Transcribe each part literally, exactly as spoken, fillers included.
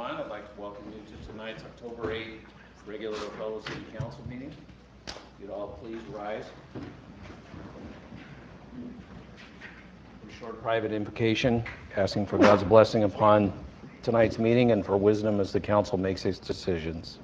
everyone. I'd like to welcome you to tonight's October eighth regular Othello City Council meeting. If you'd all please rise. A short private invocation asking for God's blessing upon tonight's meeting and for wisdom as the council makes its decisions.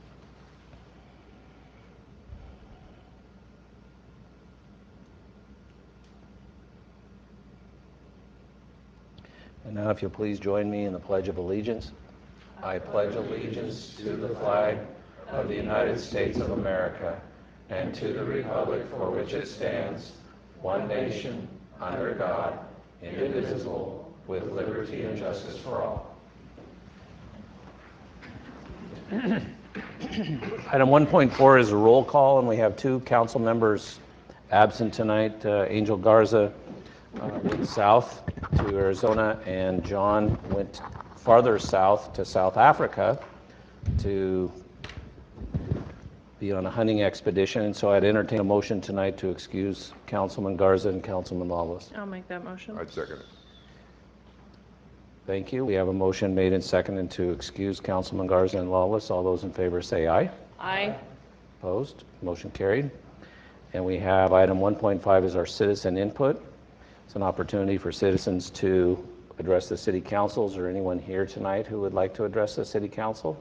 And now if you'll please join me in the Pledge of Allegiance. I pledge allegiance to the flag of the United States of America and to the republic for which it stands, one nation, under God, indivisible, with liberty and justice for all. Item one point four is a roll call, and we have two council members absent tonight. Uh, Angel Garza uh, went south to Arizona, and John went farther south to South Africa to be on a hunting expedition. And so I'd entertain a motion tonight to excuse Councilman Garza and Councilman Lawless. I'll make that motion. I'd second it. Thank you. We have a motion made and seconded to excuse Councilman Garza and Lawless. All those in favor say aye. Aye. Opposed? Motion carried. And we have item one point five is our citizen input. It's an opportunity for citizens to address the city councils. Or anyone here tonight who would like to address the city council?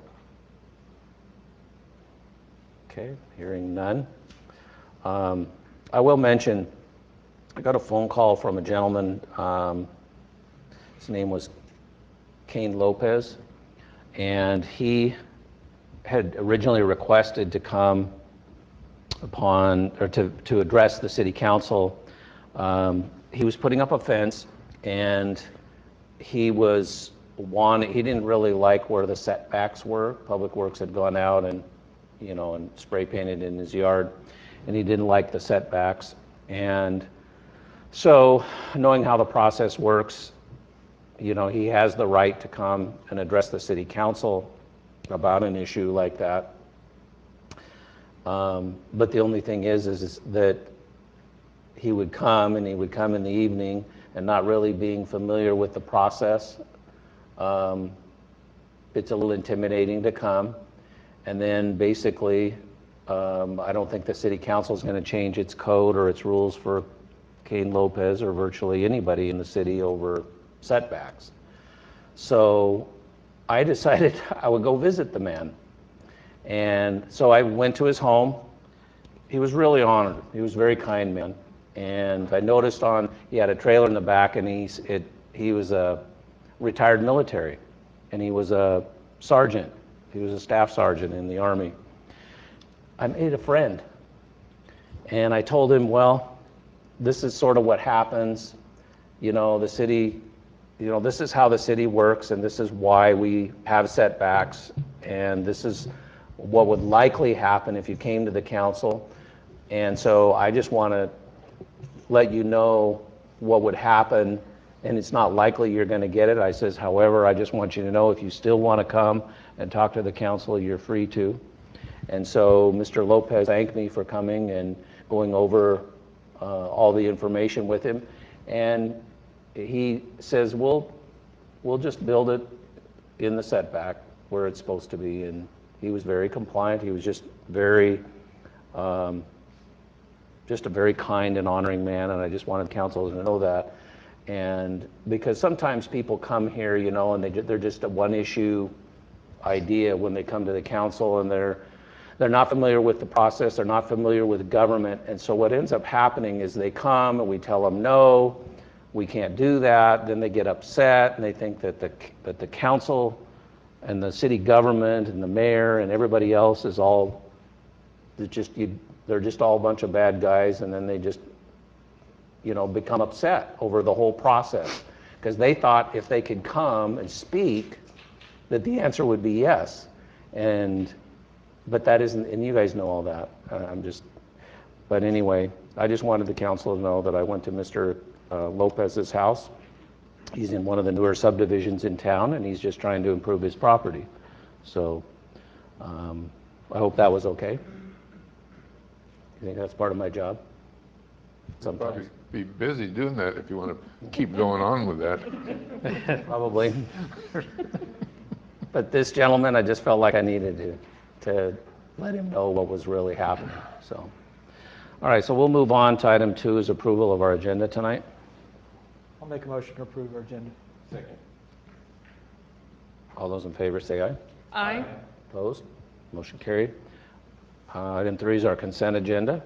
Okay, hearing none. Um, I will mention, I got a phone call from a gentleman, um, his name was Kane Lopez, and he had originally requested to come upon, or to, to address the city council. Um, he was putting up a fence, and he was one, he didn't really like where the setbacks were. Public Works had gone out and, you know, and spray painted in his yard, and he didn't like the setbacks. And so, knowing how the process works, you know, he has the right to come and address the city council about an issue like that. Um, but the only thing is, is, is that he would come, and he would come in the evening, and not really being familiar with the process, um, it's a little intimidating to come. And then basically, um, I don't think the city council is going to change its code or its rules for Kane Lopez or virtually anybody in the city over setbacks. So I decided I would go visit the man. And so I went to his home. He was really honored. He was a very kind man. And I noticed on, he had a trailer in the back, and he's, it, he was a retired military, and he was a sergeant. He was a staff sergeant in the Army. I made a friend, and I told him, well, this is sort of what happens. You know, the city, you know, this is how the city works, and this is why we have setbacks, and this is what would likely happen if you came to the council. And so I just want to let you know what would happen, and it's not likely you're going to get it. I says, however, I just want you to know if you still want to come and talk to the council, you're free to. And so Mister Lopez thanked me for coming and going over uh, all the information with him. And he says, we'll, we'll just build it in the setback where it's supposed to be. And he was very compliant. He was just very, um, just a very kind and honoring man, and I just wanted council to know that. And because sometimes people come here, you know, and they, they're just a one issue idea when they come to the council, and they're, they're not familiar with the process, they're not familiar with government. And so what ends up happening is they come and we tell them, no, we can't do that. Then they get upset, and they think that the, that the council and the city government and the mayor and everybody else is all, just, you, they're just all a bunch of bad guys, and then they just, you know, become upset over the whole process. Because they thought if they could come and speak, that the answer would be yes. And, but that isn't, and you guys know all that. Uh, I'm just, but anyway, I just wanted the council to know that I went to Mister Uh, Lopez's house. He's in one of the newer subdivisions in town, and he's just trying to improve his property. So um, I hope that was okay. You think that's part of my job? You'll probably be busy doing that if you want to keep going on with that. Probably. But this gentleman, I just felt like I needed to, to let him know what was really happening, so. All right, so we'll move on to item two is approval of our agenda tonight. I'll make a motion to approve our agenda. Second. All those in favor say aye. Aye. Opposed? Motion carried. Uh, Item three is our consent agenda.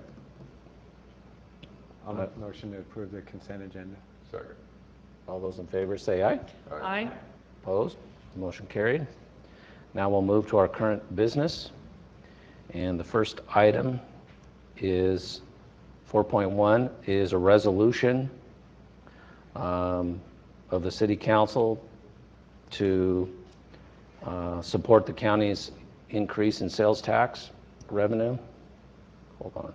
I'll make a motion to approve the consent agenda. Second. All those in favor say aye. Aye. Opposed? Motion carried. Now we'll move to our current business. And the first item is four point one is a resolution um, of the City Council to uh, support the county's increase in sales tax revenue. Hold on.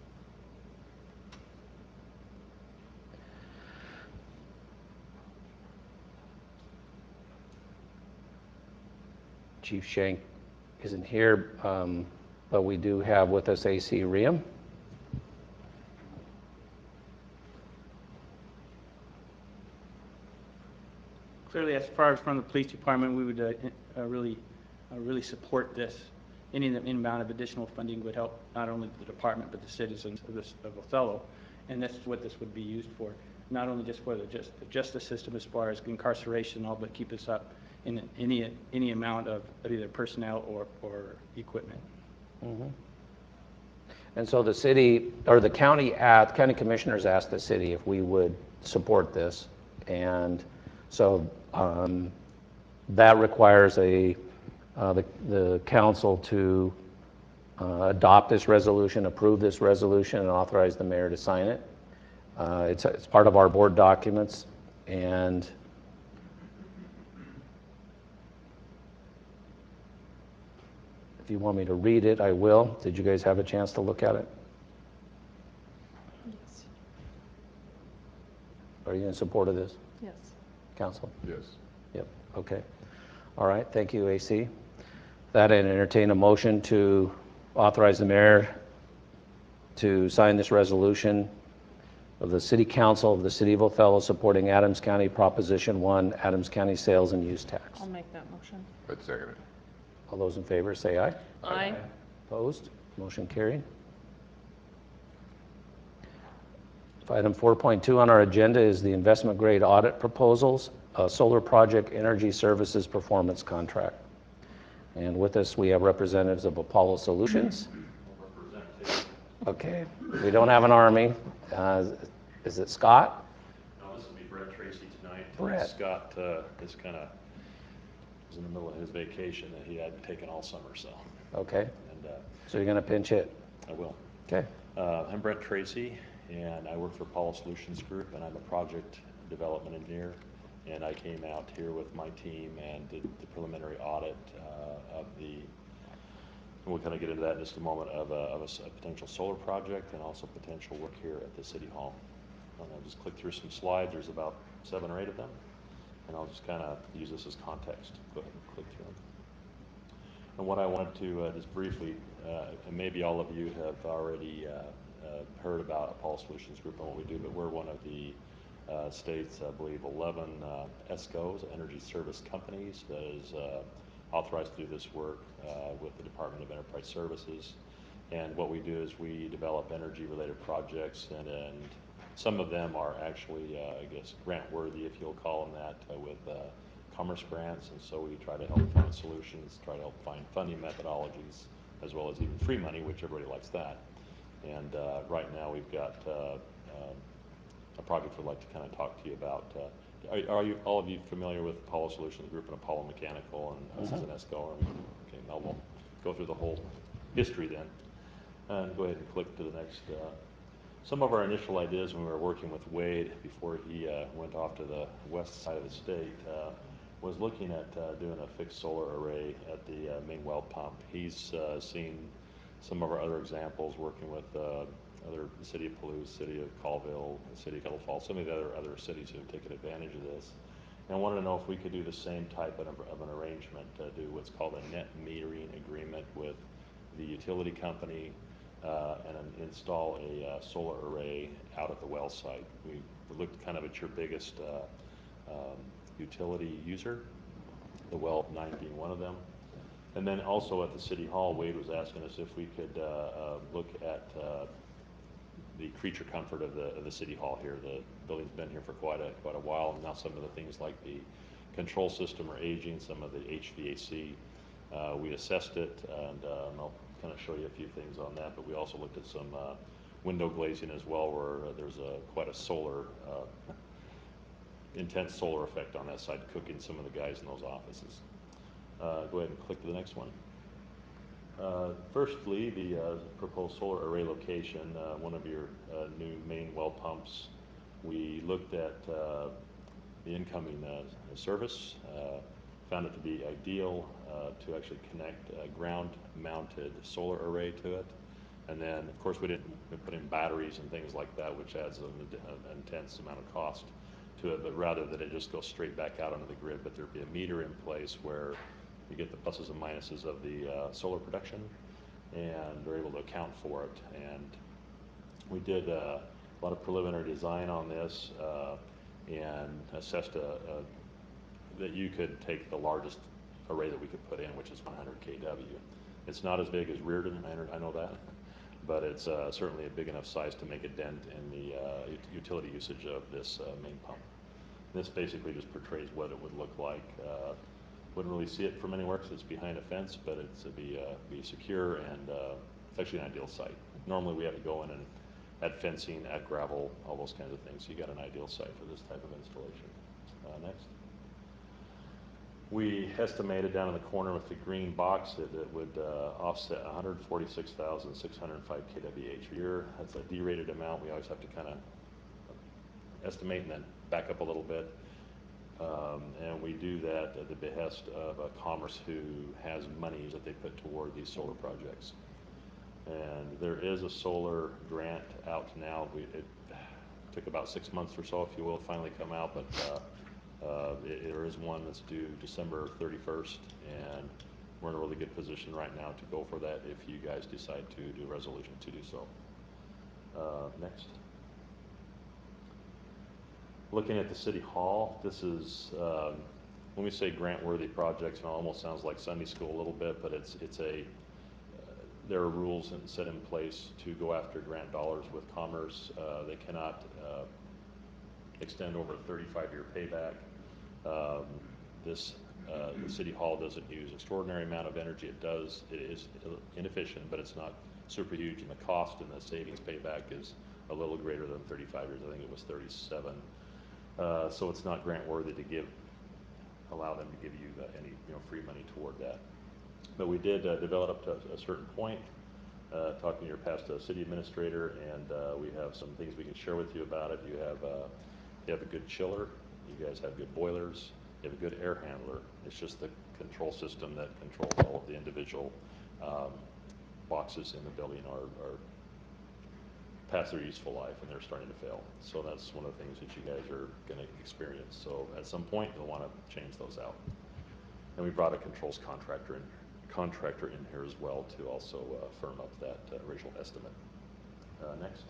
Chief Shank isn't here, um, but we do have with us A C Riem. Clearly, as far as from the police department, we would uh, uh, really, uh, really support this. Any amount of additional funding would help not only the department, but the citizens of, this, of Othello. And that's what this would be used for, not only just for the, just, the justice system as far as incarceration and all, but keep us up in any, any amount of, of either personnel or, or equipment. Mm-hmm. And so the city, or the county, at, county commissioners asked the city if we would support this. And so um, that requires a, uh, the, the council to uh, adopt this resolution, approve this resolution, and authorize the mayor to sign it. Uh, it's, it's part of our board documents, and if you want me to read it, I will. Did you guys have a chance to look at it? Yes. Are you in support of this, Yes. council? Yes. Yep, okay. All right, thank you, A C. That, and entertain a motion to authorize the mayor to sign this resolution of the City Council of the City of Othello supporting Adams County Proposition one, Adams County Sales and Use Tax. I'll make that motion. I'd second it. All those in favor say aye. Aye. Opposed? Motion carried. Item four point two on our agenda is the investment grade audit proposals, uh, solar project energy services performance contract. And with us, we have representatives of Apollo Solutions. Okay, we don't have an army. Uh, is it Scott? No, this will be Brett Tracy tonight. Brett. Scott uh, is kind of was in the middle of his vacation that he had taken all summer, so. Okay, And uh, so you're going to pinch hit. I will. Okay. Uh, I'm Brett Tracy, and I work for Apollo Solutions Group, and I'm a project development engineer. And I came out here with my team and did the preliminary audit uh, of the, and we'll kind of get into that in just a moment, of a, of a s- a potential solar project and also potential work here at the City Hall. And I'll just click through some slides. There's about seven or eight of them. And I'll just kind of use this as context. Go ahead and click through them. And what I wanted to uh, just briefly, uh, and maybe all of you have already uh, uh, heard about Apollo Solutions Group and what we do, but we're one of the uh, state's, I believe, eleven uh, ESCOs, energy service companies, that is uh, authorized to do this work uh, with the Department of Enterprise Services. And what we do is we develop energy-related projects, and, and some of them are actually, uh, I guess, grant-worthy, if you'll call them that, uh, with uh, commerce grants. And so we try to help find solutions, try to help find funding methodologies, as well as even free money, which everybody likes that. And uh, right now we've got uh, um, a project we'd like to kind of talk to you about. Uh, are, are you all of you familiar with Apollo Solutions Group and Apollo Mechanical and us as an ESCO? Okay, now we'll go through the whole history then. And go ahead and click to the next. Uh, some of our initial ideas when we were working with Wade before he uh, went off to the west side of the state uh, was looking at uh, doing a fixed solar array at the uh, main well pump. He's uh, seen some of our other examples working with uh, other the city of Palouse, city of Colville, the city of Kettle Falls, some of the other other cities who have taken advantage of this. And I wanted to know if we could do the same type of, of an arrangement, uh, do what's called a net metering agreement with the utility company uh, and an, install a uh, solar array out at the well site. We, we looked kind of at your biggest uh, um, utility user, the well nine being one of them. And then also at the City Hall, Wade was asking us if we could uh, uh, look at uh, the creature comfort of the of the City Hall here. The building's been here for quite a quite a while, and now some of the things like the control system are aging, some of the H V A C. Uh, we assessed it, and, uh, and I'll kind of show you a few things on that, but we also looked at some uh, window glazing as well, where uh, there's a quite a solar, uh, intense solar effect on that side, cooking some of the guys in those offices. Uh, go ahead and click to the next one. Uh, firstly, the uh, proposed solar array location, uh, one of your uh, new main well pumps. We looked at uh, the incoming uh, service, uh, found it to be ideal uh, to actually connect a ground-mounted solar array to it. And then, of course, we didn't put in batteries and things like that, which adds an, an intense amount of cost to it, but rather that it just goes straight back out onto the grid, but there'd be a meter in place where you get the pluses and minuses of the uh, solar production, and they're able to account for it. And we did uh, a lot of preliminary design on this uh, and assessed a, a, that you could take the largest array that we could put in, which is one hundred K W. It's not as big as Reardon, I, I know that, but it's uh, certainly a big enough size to make a dent in the uh, utility usage of this uh, main pump. This basically just portrays what it would look like. Uh, wouldn't really see it from anywhere because it's behind a fence, but it's uh, be uh, be secure, and uh, it's actually an ideal site. Normally we have to go in and add fencing, add gravel, all those kinds of things. So you got an ideal site for this type of installation. Uh, next. We estimated down in the corner with the green box that it would uh, offset one hundred forty-six thousand six hundred five K W H a year. That's a derated amount. We always have to kind of estimate and then back up a little bit. Um, and we do that at the behest of a Commerce who has monies that they put toward these solar projects. And there is a solar grant out now. We, it took about six months or so, if you will, to finally come out, but uh, uh, it, there is one that's due December thirty-first, and we're in a really good position right now to go for that if you guys decide to do a resolution to do so. Uh, next. Looking at the City Hall, this is, um, when we say grant-worthy projects, it almost sounds like Sunday school a little bit, but it's, it's a, uh, there are rules and set in place to go after grant dollars with Commerce. Uh, they cannot uh, extend over a thirty-five year payback. Um, this, uh, the City Hall doesn't use extraordinary amount of energy. It does, it is inefficient, but it's not super huge, and the cost and the savings payback is a little greater than thirty-five years. I think it was thirty-seven. Uh, so it's not grant worthy to give, allow them to give you uh, any you know free money toward that. But we did uh, develop up to a certain point, uh, talking to your past uh, city administrator, and uh, we have some things we can share with you about it. You have uh, you have a good chiller, you guys have good boilers, you have a good air handler. It's just the control system that controls all of the individual um, boxes in the building are, are past their useful life, and they're starting to fail. So that's one of the things that you guys are going to experience. So at some point you'll want to change those out. And we brought a controls contractor in, contractor in here as well to also uh, firm up that uh, original estimate. Uh, next.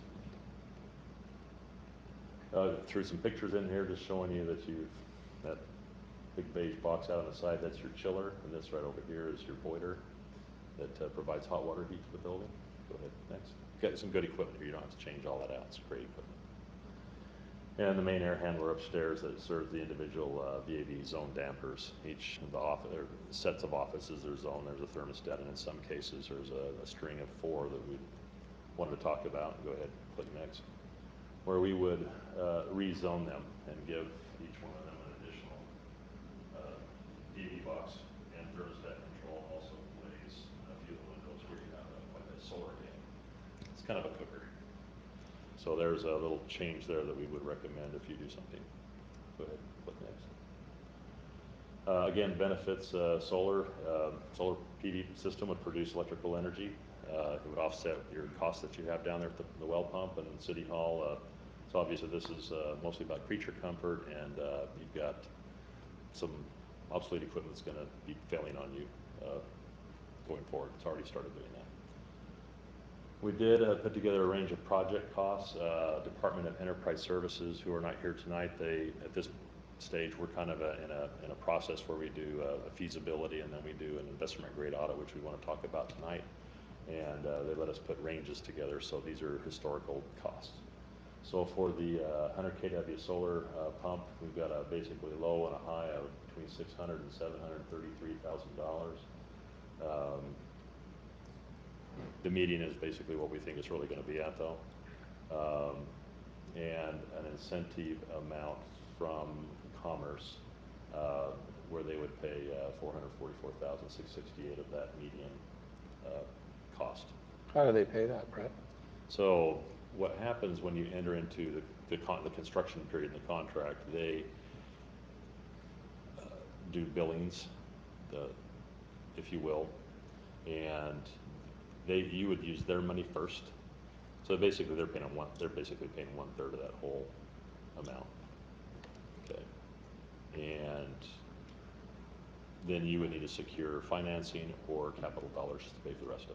Uh, threw some pictures in here just showing you that you've, that big beige box out on the side, that's your chiller, and this right over here is your boiler that uh, provides hot water heat to the building. Go ahead, next. Got some good equipment here. You don't have to change all that out. It's great equipment. And the main air handler upstairs that serves the individual uh, V A V zone dampers. Each of the office, or sets of offices, there's zone, there's a thermostat, and in some cases there's a, a string of four that we wanted to talk about. Go ahead, click next. Where we would uh, rezone them and give each one of them an additional uh, V A V box and thermostat control, and also glaze a few of the windows where you have a, a solar game. It's kind of a cooker. So there's a little change there that we would recommend if you do something. Go ahead, click next. Uh, again, benefits uh, solar. Uh, solar P V system would produce electrical energy. Uh, it would offset your costs that you have down there at the, the well pump and in City Hall. Uh, so obviously this is uh, mostly about creature comfort, and uh, you've got some obsolete equipment that's going to be failing on you uh, going forward. It's already started doing that. We did uh, put together a range of project costs. Uh, Department of Enterprise Services, who are not here tonight, they at this stage. We're kind of a, in a in a process where we do a feasibility and then we do an investment grade audit, which we want to talk about tonight. And uh, they let us put ranges together, so these are historical costs. So for the uh, one hundred K W solar uh, pump, we've got a basically low and a high of between six hundred and seven hundred thirty-three thousand dollars. Um, the median is basically what we think it's really going to be at, though. Um, and an incentive amount from Commerce uh, where they would pay uh, four hundred forty-four thousand six hundred sixty-eight of that median uh, cost. How do they pay that, Brett? So what happens when you enter into the, the, con the construction period in the contract, they uh, do billings, the, if you will, and they you would use their money first. So basically they're paying one they're basically paying one third of that whole amount. Okay. And then you would need to secure financing or capital dollars to pay for the rest of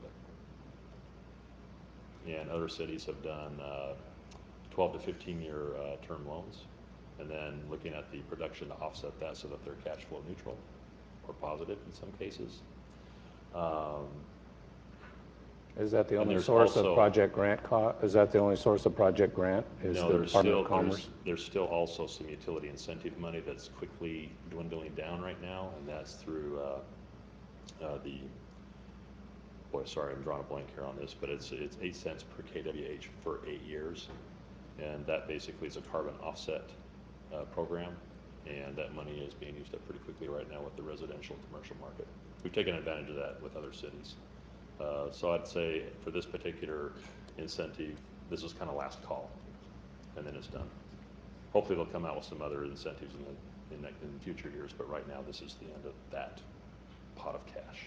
it. And other cities have done uh, twelve to fifteen year uh, term loans, and then looking at the production to offset that so that they're cash flow neutral or positive in some cases. Um, Is that the And only there's source also- of project grant co, is that the only source of project grant, is no, the there's Department still of Commerce? there's, there's still also some utility incentive money that's quickly dwindling down right now, and that's through uh, uh, the. Boy, sorry, I'm drawing a blank here on this, but it's it's eight cents per K W H for eight years, and that basically is a carbon offset uh, program, and that money is being used up pretty quickly right now with the residential and commercial market. We've taken advantage of that with other cities. Uh, so I'd say for this particular incentive, this is kind of last call, and then it's done. Hopefully they'll come out with some other incentives in the in, the, in future years, but right now this is the end of that pot of cash.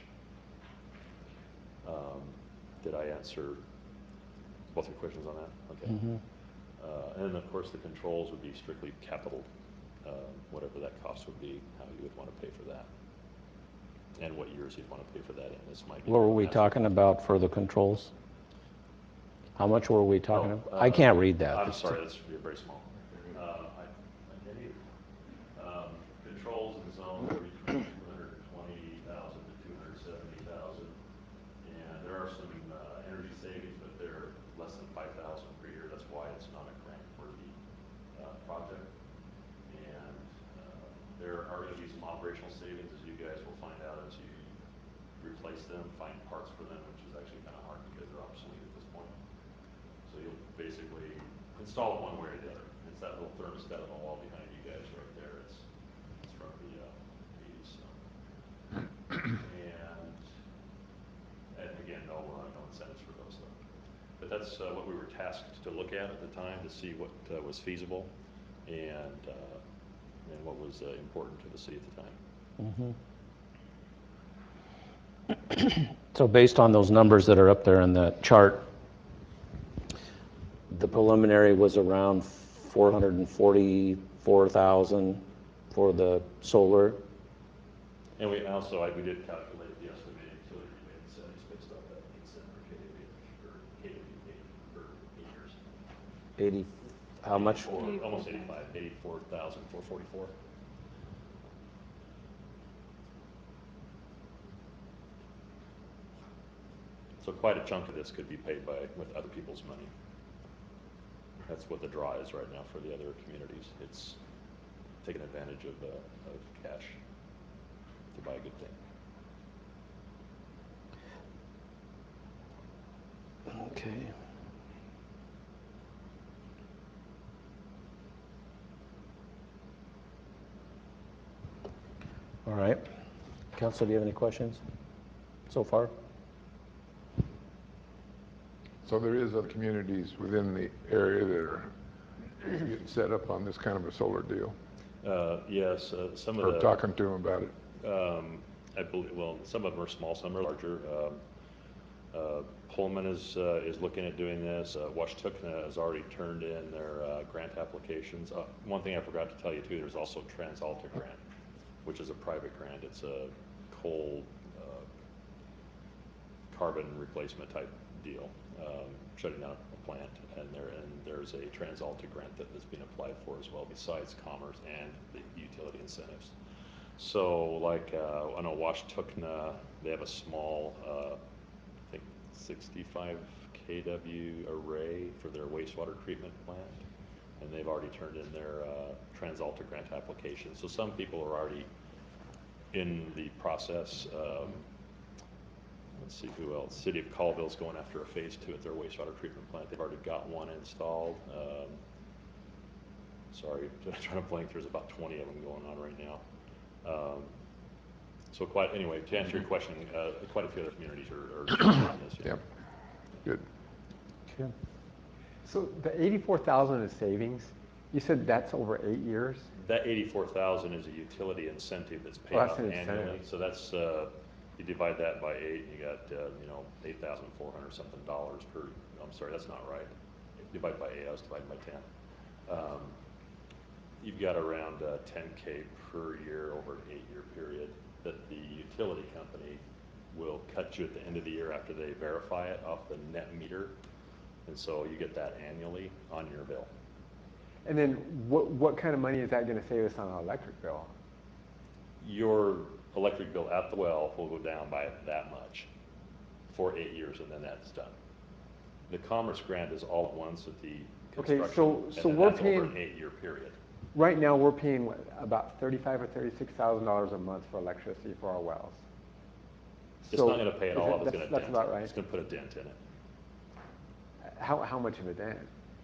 Um, did I answer both your questions on that? Okay. Mhm. Uh, and of course the controls would be strictly capital, uh, whatever that cost would be, how you would want to pay for that, and what years you'd want to pay for that in. This might be What were we massive. talking about for the controls? How much were we talking Oh, about? I uh, can't read that. I'm It's- sorry, that's very small. Uh, I, I can't either. Um, controls and zones are between two hundred twenty thousand to two hundred seventy thousand, and there are some uh, energy savings, but they're less than five thousand per year. That's why it's not a grant-worthy uh, project. And uh, there are going to be some operational savings, as you guys will find out as you replace them, find parts for them, which is actually kind of hard because they're obsolete at this point. So you'll basically install it one way or the other. It's that little thermostat on the wall behind you guys right there. It's, it's from the uh, eighties. So. and, and again, no, uh, no incentives for those though. But that's uh, what we were tasked to look at at the time to see what uh, was feasible and, uh, and what was uh, important to the city at the time. Mhm. So based on those numbers that are up there in the chart, the preliminary was around four hundred forty-four thousand for the solar. And we also, I, we did calculate the estimated utility rebate incentives based off that eight cent per K W H per K W H per eight years. eighty, how much? eighty-four, almost eighty-five, eighty-four thousand four forty-four. So quite a chunk of this could be paid by, with other people's money. That's what the draw is right now for the other communities. It's taking advantage of, uh, of cash to buy a good thing. Okay. All right. Council, do you have any questions so far? So there is other communities within the area that are getting set up on this kind of a solar deal, Uh, yes, uh, some of or the. talking to them about it. Um, I believe, well, some of them are small, some are larger. Um, uh, Pullman is, uh, is looking at doing this. Uh, Washtukna has already turned in their uh, grant applications. Uh, one thing I forgot to tell you too, there's also TransAlta grant, which is a private grant. It's a coal uh, carbon replacement type deal, um, shutting down a plant, and there, and there's a TransAlta grant that has been applied for as well, besides commerce and the utility incentives. So like, uh, I know Washtukna, they have a small, uh, I think sixty-five K W array for their wastewater treatment plant, and they've already turned in their uh, TransAlta grant application. So some people are already in the process. Um, let's see who else. City of Colville's going after a phase two at their wastewater treatment plant. They've already got one installed. Um, sorry, I'm trying to blank. There's about twenty of them going on right now. Um, so quite, anyway, to answer your question, uh, quite a few other communities are, are doing this. Yeah. Yep, good. Okay. So the eighty-four thousand is savings, you said that's over eight years? That eighty-four thousand is a utility incentive that's paid Oh, that's out an annually. incentive. So that's, uh, you divide that by eight, and you got, uh, you know, eight thousand four hundred something dollars per, I'm sorry, that's not right. Divide by eight, I was dividing by ten. Um, you've got around uh, ten K per year over an eight-year period that the utility company will cut you at the end of the year after they verify it off the net meter. And so you get that annually on your bill. And then what, what kind of money is that gonna save us on our electric bill? Your electric bill at the well will go down by that much for eight years, and then that's done. The Commerce Grant is all at once at the Okay, construction, so- and so then we're that's over an paying- eight-year period. Right now, we're paying what, about thirty-five or thirty-six thousand dollars a month for electricity for our wells. It's So not gonna pay it is all it- up, it's that's- gonna That's dent about it. right. It's gonna put a dent in it. How, how much of a dent?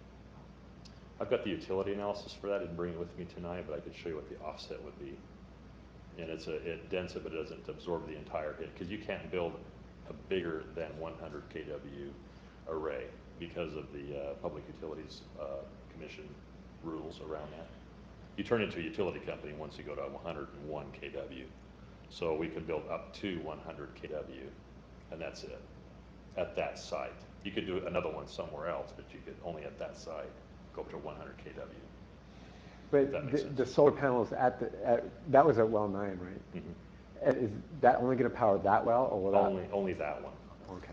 I've got the utility analysis for that, I didn't bring it with me tonight, but I could show you what the offset would be. And it's a, it dents it, but it doesn't absorb the entire hit, because you can't build a bigger than one hundred K W array because of the uh, Public Utilities uh, Commission rules around that. You turn into a utility company once you go to one hundred one K W. So we can build up to one hundred K W, and that's it, at that site. You could do another one somewhere else, but you could only at that site go up to one hundred K W. But That makes the, sense. the solar panels at the, at, that was at well nine, right? Mhm. And is that only gonna power that well, or will that? Only, only that one. Okay.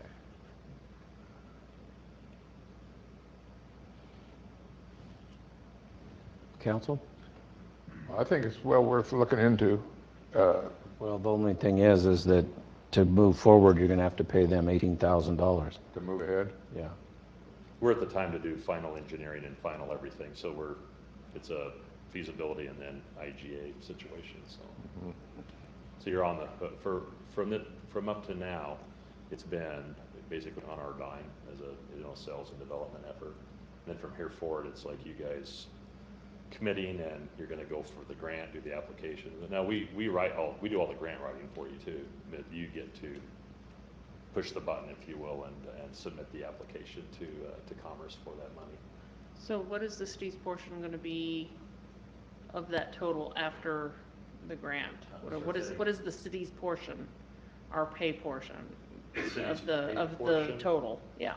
Council? I think it's well worth looking into. Uh, Well, the only thing is, is that to move forward, you're gonna have to pay them eighteen thousand dollars. to move ahead. Yeah. We're at the time to do final engineering and final everything, so we're, it's a feasibility and then I G A situation, so. So you're on the hook, for, from it, from up to now, it's been basically on our dime as a, you know, sales and development effort. And then from here forward, it's like you guys committing and you're gonna go for the grant, do the application. Now, we, we write all, we do all the grant writing for you too, but you get to push the button, if you will, and, and submit the application to, uh, to Commerce for that money. So what is the city's portion gonna be of that total after the grant? What are- What is, what is the city's portion, our pay portion city's of the, pay of the portion? total? Yeah.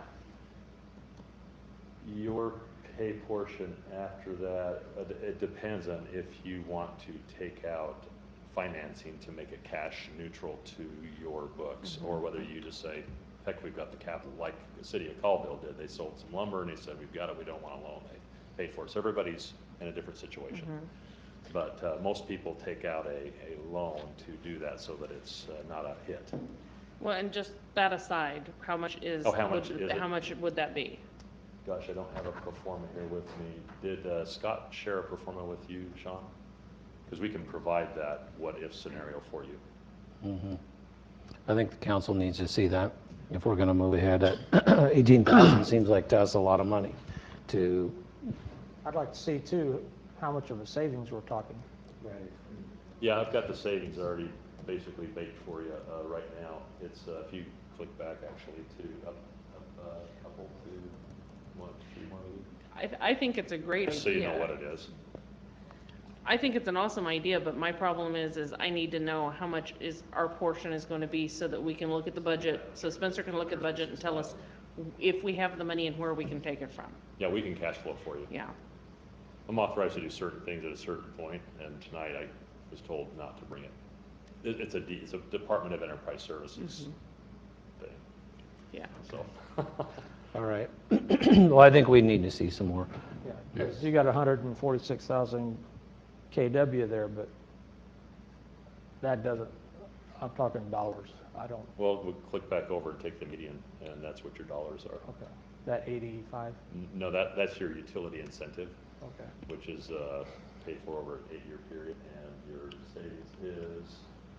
Your pay portion after that, uh, it depends on if you want to take out financing to make it cash neutral to your books, or whether you just say, heck, we've got the capital, like the city of Colville did. They sold some lumber and they said, we've got it, we don't want a loan. They paid for it. So everybody's in a different situation. But uh, most people take out a, a loan to do that so that it's uh, not a hit. Well, and just that aside, how much is? Oh, how much would- is it? How much would that be? Gosh, I don't have a pro forma here with me. Did uh, Scott share a pro forma with you, Sean? Because we can provide that what-if scenario for you. Mhm. I think the council needs to see that if we're gonna move ahead. At eighteen thousand seems like to us a lot of money to, I'd like to see too, how much of a savings we're talking. Right. Yeah, I've got the savings already basically baked for you uh, right now. It's, uh, if you click back actually to up, up uh, a couple to one, three more maybe. I, th- I think it's a great idea. Just so you know what it is. I think it's an awesome idea, but my problem is, is I need to know how much is, our portion is gonna be so that we can look at the budget, so Spencer can look at the budget and tell us if we have the money and where we can take it from. Yeah, we can cash flow for you. Yeah. I'm authorized to do certain things at a certain point, and tonight I was told not to bring it. It, it's a, D- it's a Department of Enterprise Services thing. Yeah. so. All right. Well, I think we need to see some more. Yeah, 'cause you got one hundred forty-six thousand K W there, but that doesn't, I'm talking dollars. I don't, Well, we'll click back over and take the median, and that's what your dollars are. okay. That eighty-five, N- No, that, that's your utility incentive, okay. which is uh, paid for over an eight-year period, and your savings is,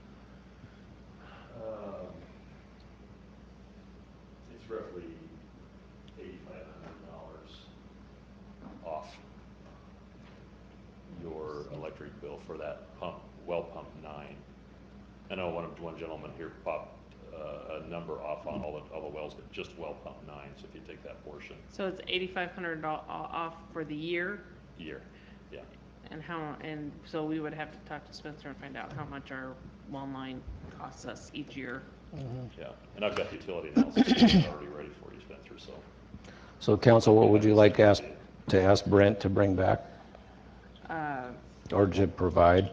um, it's roughly eighty-five hundred dollars off your electric bill for that pump, well pump nine. I know one, one gentleman here popped uh, a number off on all the, all the wells, but just well pump nine, so if you take that portion, So it's eighty-five hundred off for the year, year, yeah. and how, and so we would have to talk to Spencer and find out how much our well nine costs us each year. Yeah, and I've got the utility analysis already ready for you, Spencer, so. So council, what would you like ask, to ask Brent to bring back Uh, or to provide?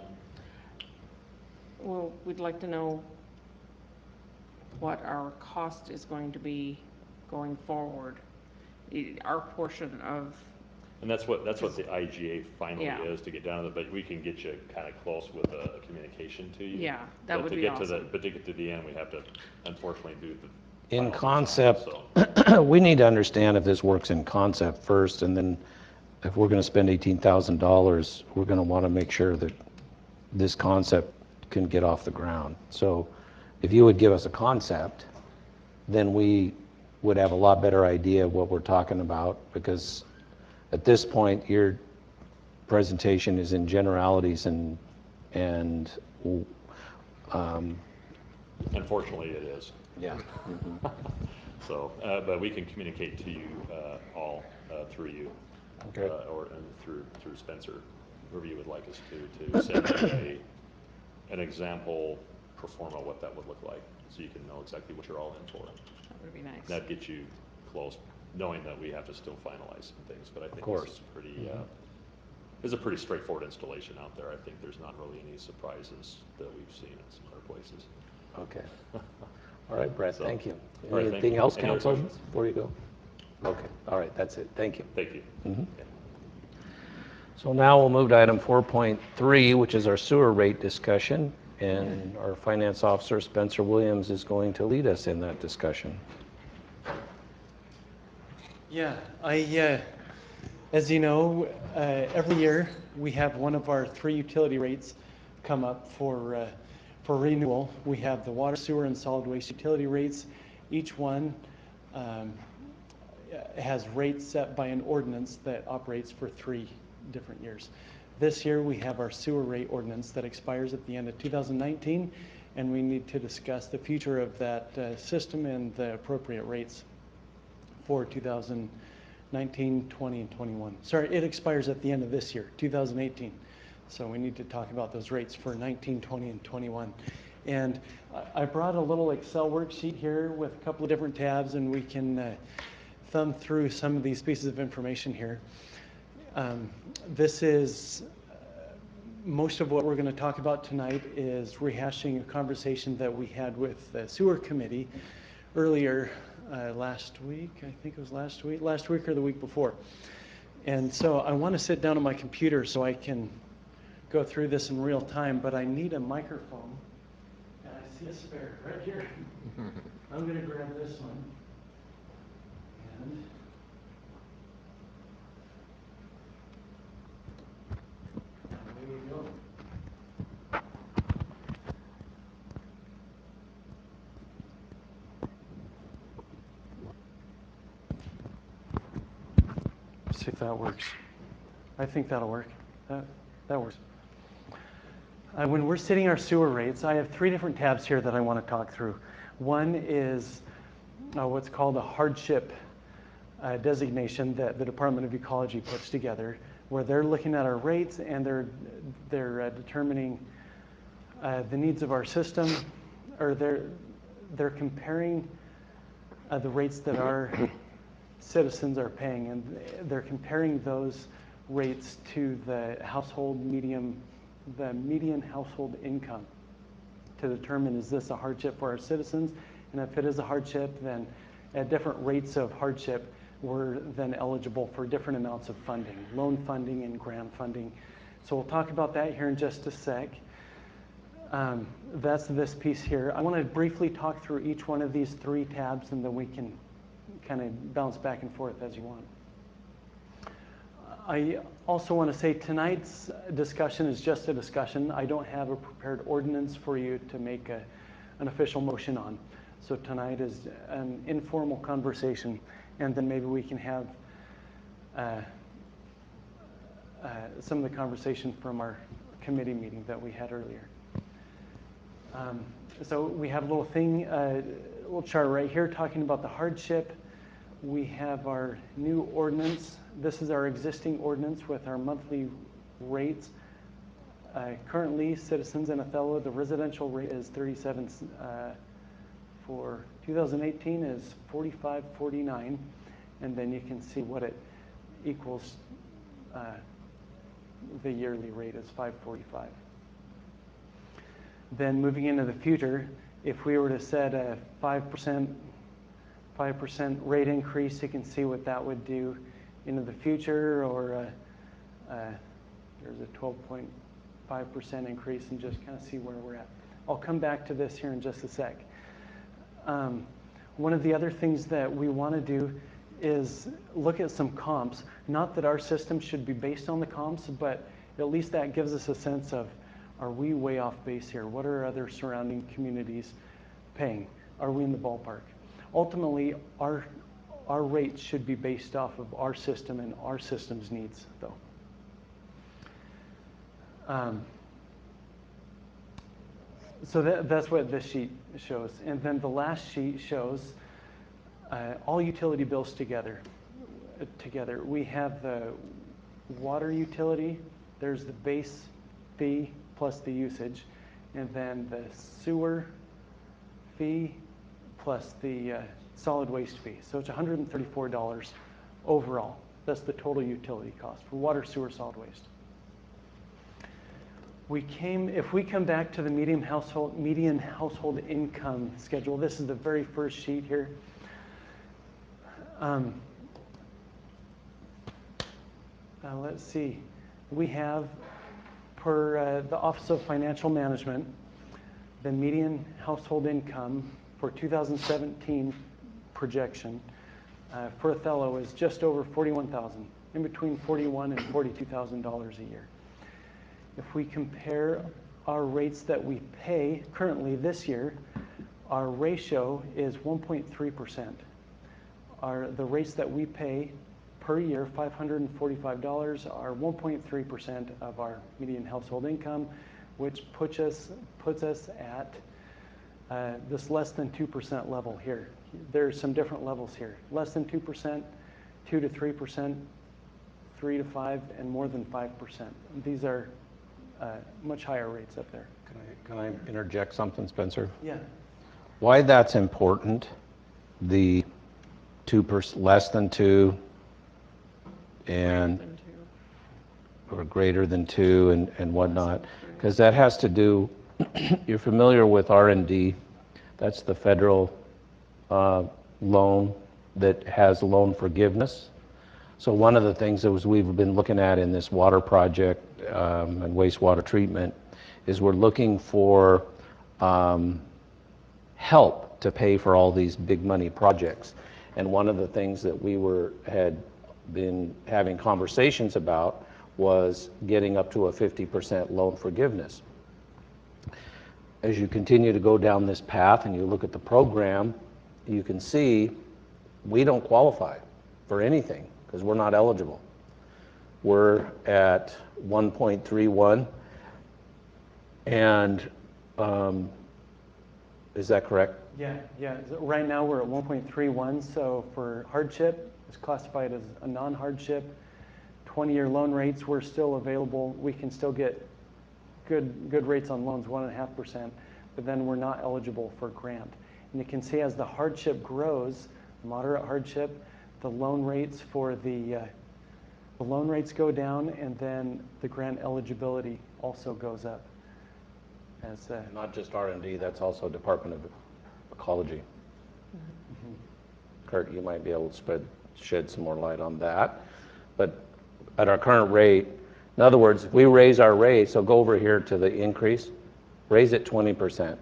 Well, we'd like to know what our cost is going to be going forward, I- our portion of, And that's what, that's what the I G A finally Yeah. is, to get down to the, but we can get you kind of close with a, a communication to you. Yeah, that But would to be get to the- awesome. But to get to the end, we have to unfortunately do the. In final design, concept, so. we need to understand if this works in concept first, and then if we're gonna spend eighteen thousand dollars, we're gonna wanna make sure that this concept can get off the ground. So if you would give us a concept, then we would have a lot better idea of what we're talking about, because at this point, your presentation is in generalities and, and, um, Unfortunately, it is. yeah. So, uh, but we can communicate to you, uh, all, uh, through you. Okay. uh, Or, and through, through Spencer, whoever you would like us to, to send you a, an example pro forma, what that would look like, so you can know exactly what you're all in for. that would be nice. That gets you close, knowing that we have to still finalize some things, but I think course. this is pretty, uh, this is a pretty straightforward installation out there. I think there's not really any surprises that we've seen in some other places. Okay. All right, Brett, So, thank you. all right, thank Anything you. else, Any other council, questions? before you go? Okay, all right, that's it, thank you. Thank you. Mhm. Okay. So now we'll move to item four point three, which is our sewer rate discussion, and our finance officer, Spencer Williams, is going to lead us in that discussion. Yeah, I, uh, as you know, uh, every year we have one of our three utility rates come up for, uh, for renewal. We have the water, sewer, and solid waste utility rates. Each one um, has rates set by an ordinance that operates for three different years. This year we have our sewer rate ordinance that expires at the end of two thousand nineteen, and we need to discuss the future of that uh, system and the appropriate rates for two thousand nineteen, twenty, and twenty-one. Sorry, it expires at the end of this year, two thousand eighteen. So we need to talk about those rates for nineteen, twenty, and twenty-one. And I I brought a little Excel worksheet here with a couple of different tabs, and we can uh, thumb through some of these pieces of information here. Um, This is, uh, most of what we're going to talk about tonight is rehashing a conversation that we had with the sewer committee earlier uh, last week. I think it was last week, last week or the week before. And so I want to sit down on my computer so I can go through this in real time, but I need a microphone. And I see a spare right here. I'm going to grab this one. And away we go. See if that works. I think that'll work. That, that works. Uh, when we're setting our sewer rates, I have three different tabs here that I want to talk through. One is uh, what's called a hardship uh, designation that the Department of Ecology puts together, where they're looking at our rates and they're, they're uh, determining uh, the needs of our system, or they're, they're comparing uh, the rates that our citizens are paying, and they're comparing those rates to the household medium, the median household income to determine, is this a hardship for our citizens? And if it is a hardship, then at different rates of hardship, we're then eligible for different amounts of funding, loan funding and grant funding. So we'll talk about that here in just a sec. Um, that's this piece here. I want to briefly talk through each one of these three tabs, and then we can kind of bounce back and forth as you want. I also want to say tonight's discussion is just a discussion. I don't have a prepared ordinance for you to make a, an official motion on. So tonight is an informal conversation, and then maybe we can have uh, uh, some of the conversation from our committee meeting that we had earlier. Um, so we have a little thing, uh, a little chart right here talking about the hardship. We have our new ordinance. This is our existing ordinance with our monthly rates. Uh, currently, Citizens and Othello, the residential rate is thirty-seven. Uh, for two thousand eighteen is forty-five forty-nine, and then you can see what it equals. Uh, the yearly rate is five forty-five. Then moving into the future, if we were to set a five percent five percent rate increase, you can see what that would do into the future, or uh, uh, there's a twelve point five percent increase, and just kind of see where we're at. I'll come back to this here in just a sec. Um, one of the other things that we want to do is look at some comps. Not that our system should be based on the comps, but at least that gives us a sense of, are we way off base here? What are other surrounding communities paying? Are we in the ballpark? Ultimately, our, our rates should be based off of our system and our system's needs, though. Um, so that, that's what this sheet shows. And then the last sheet shows uh, all utility bills together. Uh, together. We have the water utility, there's the base fee plus the usage, and then the sewer fee plus the uh, solid waste fee. So it's one hundred thirty-four dollars overall. That's the total utility cost for water, sewer, solid waste. We came, if we come back to the median household, median household income schedule, this is the very first sheet here. Um, uh, let's see, we have, per uh, the Office of Financial Management, the median household income for two thousand seventeen projection uh, for Othello is just over forty-one thousand dollars, in between forty-one thousand dollars and forty-two thousand dollars a year. If we compare our rates that we pay currently this year, our ratio is one point three percent. Our, the rates that we pay per year, five hundred forty-five dollars, are one point three percent of our median household income, which puts us, puts us at uh, this less than two percent level here. There's some different levels here. Less than two percent, two to three percent, three to five, and more than five percent. These are uh, much higher rates up there. Can I, can I interject something, Spencer? Yeah. Why that's important, the two percent, less than two, and Than two. or greater than two, and, and whatnot, because that has to do, you're familiar with R and D, that's the federal uh, loan that has loan forgiveness. So one of the things that was we've been looking at in this water project um, and wastewater treatment is we're looking for um, help to pay for all these big money projects. And one of the things that we were had been having conversations about was getting up to a fifty percent loan forgiveness. As you continue to go down this path and you look at the program, you can see we don't qualify for anything because we're not eligible. We're at one point three one, and um, is that correct? Yeah, yeah. So right now we're at one point three one, so for hardship, it's classified as a non-hardship. twenty-year loan rates, we're still available. We can still get good good rates on loans, one and a half percent, but then we're not eligible for grant. And you can see as the hardship grows, moderate hardship, the loan rates for the uh, the loan rates go down, and then the grant eligibility also goes up. As uh, Not just R and D, that's also Department of Ecology. mhm. Kurt, you might be able to spread, shed some more light on that. But at our current rate, in other words, if we raise our rate, so go over here to the increase, raise it twenty percent.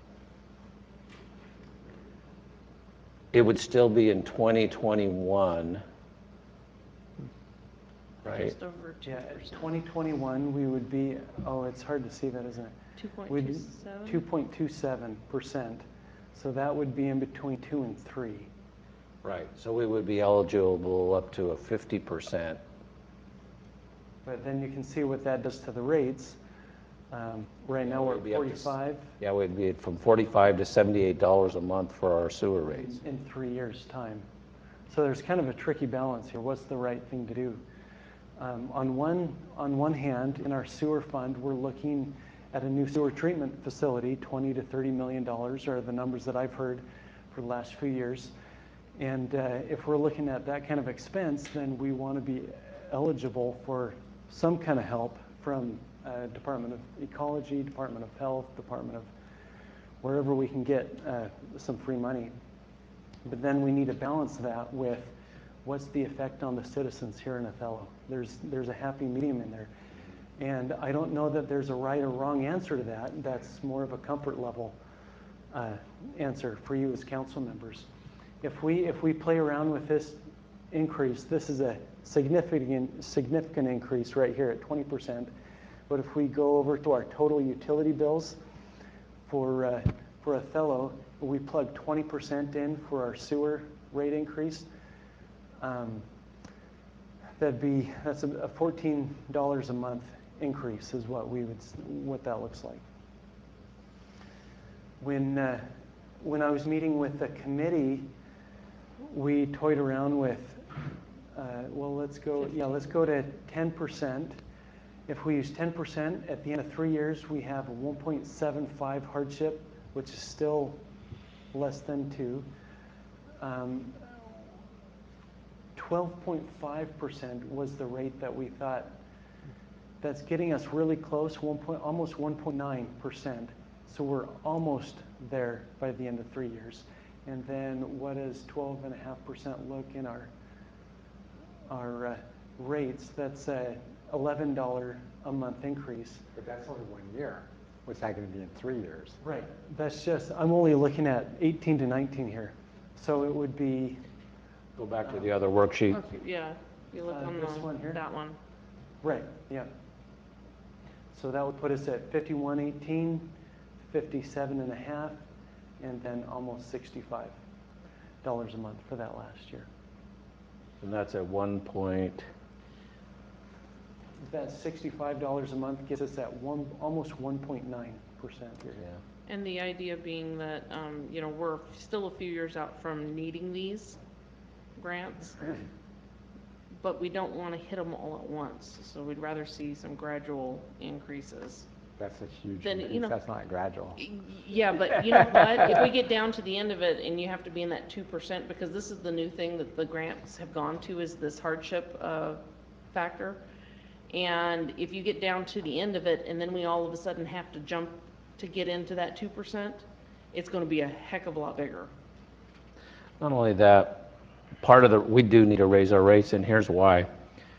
It would still be in twenty twenty-one, right? Just over two Yeah, at percent. twenty twenty-one, we would be, oh, it's hard to see that, isn't it? Two point We'd two be seven? two point two seven percent. So that would be in between two and three. Right, so we would be eligible up to a fifty percent. But then you can see what that does to the rates. Um, Right now, we're We'd at be up to s- forty-five Yeah, we'd be from forty-five to seventy-eight dollars a month for our sewer rates. in three years' time. So there's kind of a tricky balance here. What's the right thing to do? Um, On one, on one hand, in our sewer fund, we're looking at a new sewer treatment facility, twenty to thirty million dollars are the numbers that I've heard for the last few years. And uh, if we're looking at that kind of expense, then we want to be eligible for some kind of help from uh, Department of Ecology, Department of Health, Department of wherever we can get uh, some free money. But then we need to balance that with what's the effect on the citizens here in Othello. There's, there's a happy medium in there. And I don't know that there's a right or wrong answer to that. That's more of a comfort level uh, answer for you as council members. If we, if we play around with this increase, this is a significant, significant increase right here at twenty percent. But if we go over to our total utility bills for, uh, for Othello, we plug twenty percent in for our sewer rate increase. Um, that'd be, that's a a fourteen dollars a month increase is what we would, what that looks like. When, uh, when I was meeting with the committee, we toyed around with, uh, well, let's go, yeah, let's go to ten percent. If we use ten percent, at the end of three years, we have a one point seven five hardship, which is still less than two. Um, twelve point five percent was the rate that we thought. That's getting us really close, one point, almost one point nine percent. So we're almost there by the end of three years. And then what does twelve point five percent look in our, our uh, rates? That's a eleven dollars a month increase. But that's only one year. What's that going to be in three years? Right. That's just, I'm only looking at eighteen to nineteen here. So it would be, Go back to the other worksheet. Okay, yeah, you look Uh, on this one the, here? that one. right, yeah. So that would put us at fifty-one eighteen, fifty-seven and a half, and then almost sixty-five dollars a month for that last year. And that's at one point, That sixty-five dollars a month gets us at one, almost one point nine percent here. yeah. And the idea being that, um, you know, we're still a few years out from needing these grants, but we don't want to hit them all at once. So we'd rather see some gradual increases. That's a huge Then, you increase. know- That's not gradual. Y- Yeah, but you know what? If we get down to the end of it and you have to be in that two percent, because this is the new thing that the grants have gone to, is this hardship uh, factor. And if you get down to the end of it and then we all of a sudden have to jump to get into that two percent, it's going to be a heck of a lot bigger. Not only that, part of the, we do need to raise our rates, and here's why.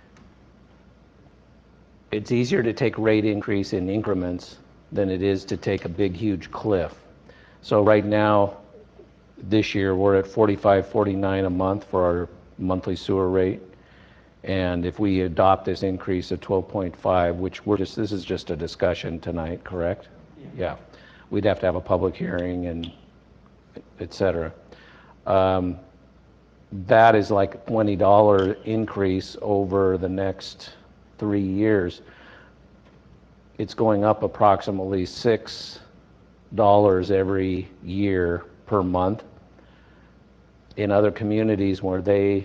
It's easier to take rate increase in increments than it is to take a big, huge cliff. So right now, this year, we're at forty-five, forty-nine a month for our monthly sewer rate. And if we adopt this increase of twelve point five, which we're just, this is just a discussion tonight, correct? Yeah. We'd have to have a public hearing and et cetera. Um, that is like a twenty dollar increase over the next three years. It's going up approximately six dollars every year per month. In other communities where they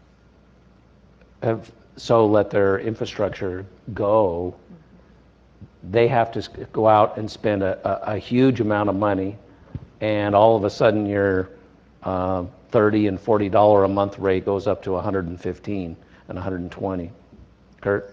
have so let their infrastructure go, they have to s- go out and spend a, a, a huge amount of money, and all of a sudden your uh, thirty and forty dollar a month rate goes up to one hundred fifteen and one hundred twenty. Kurt?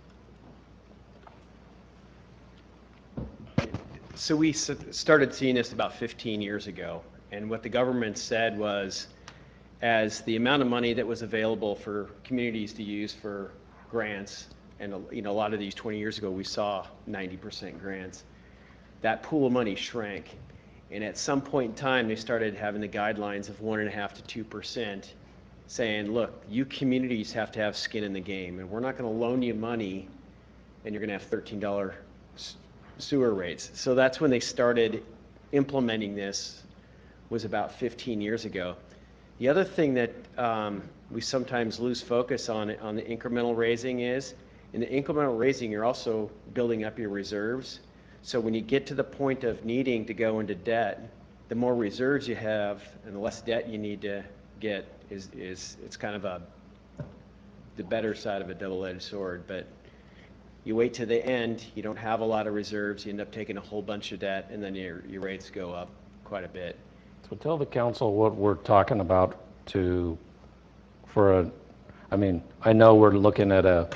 So we s- started seeing this about fifteen years ago, and what the government said was, as the amount of money that was available for communities to use for grants, and you know, a lot of these twenty years ago, we saw ninety percent grants, that pool of money shrank. And at some point in time, they started having the guidelines of one and a half to two percent, saying, look, you communities have to have skin in the game, and we're not going to loan you money, and you're going to have thirteen dollar sewer rates. So that's when they started implementing this, was about fifteen years ago. The other thing that um, we sometimes lose focus on on the incremental raising is, in the incremental raising, you're also building up your reserves. So when you get to the point of needing to go into debt, the more reserves you have and the less debt you need to get is, is it's kind of a, the better side of a double-edged sword. But you wait to the end, you don't have a lot of reserves, you end up taking a whole bunch of debt, and then your, your rates go up quite a bit. So tell the council what we're talking about to, for a, I mean, I know we're looking at a,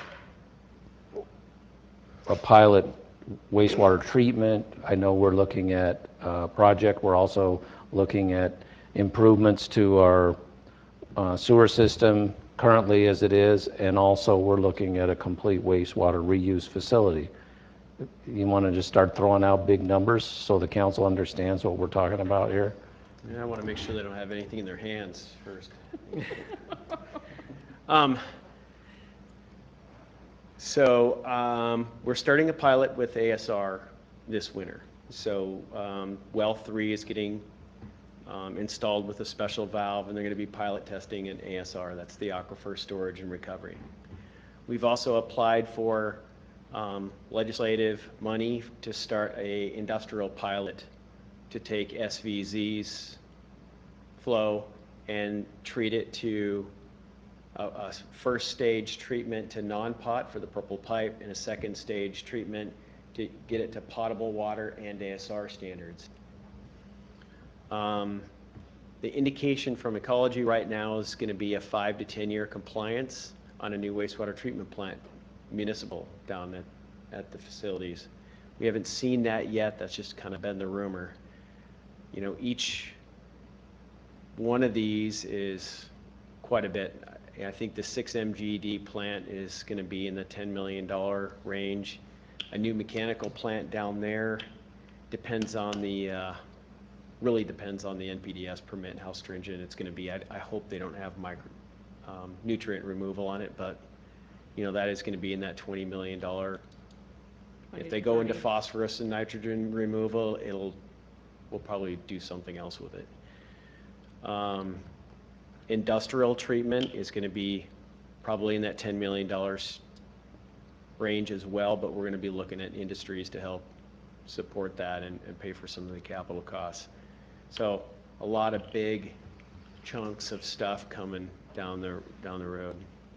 a pilot wastewater treatment. I know we're looking at a project. We're also looking at improvements to our uh, sewer system currently as it is, and also we're looking at a complete wastewater reuse facility. You want to just start throwing out big numbers so the council understands what we're talking about here? And I want to make sure they don't have anything in their hands first. um, so um, we're starting a pilot with A S R this winter. So um, well three is getting um, installed with a special valve, and they're going to be pilot testing in A S R. That's the Aquifer Storage and Recovery. We've also applied for um, legislative money to start a industrial pilot to take S V Z's flow and treat it to a, a first stage treatment to non-pot for the purple pipe, and a second stage treatment to get it to potable water and A S R standards. Um, the indication from ecology right now is going to be a five to ten year compliance on a new wastewater treatment plant, municipal, down at, at the facilities. We haven't seen that yet. That's just kind of been the rumor. You know, each one of these is quite a bit. I think the six M G D plant is going to be in the ten million dollar range. A new mechanical plant down there depends on the, uh, really depends on the N P D S permit and how stringent it's going to be. I, I hope they don't have micro, um, nutrient removal on it, but you know, that is going to be in that twenty million dollar. If they go into phosphorus and nitrogen removal, it'll, we'll probably do something else with it. Um, industrial treatment is going to be probably in that ten million dollars range as well, but we're going to be looking at industries to help support that and, and pay for some of the capital costs. So a lot of big chunks of stuff coming down the down the road.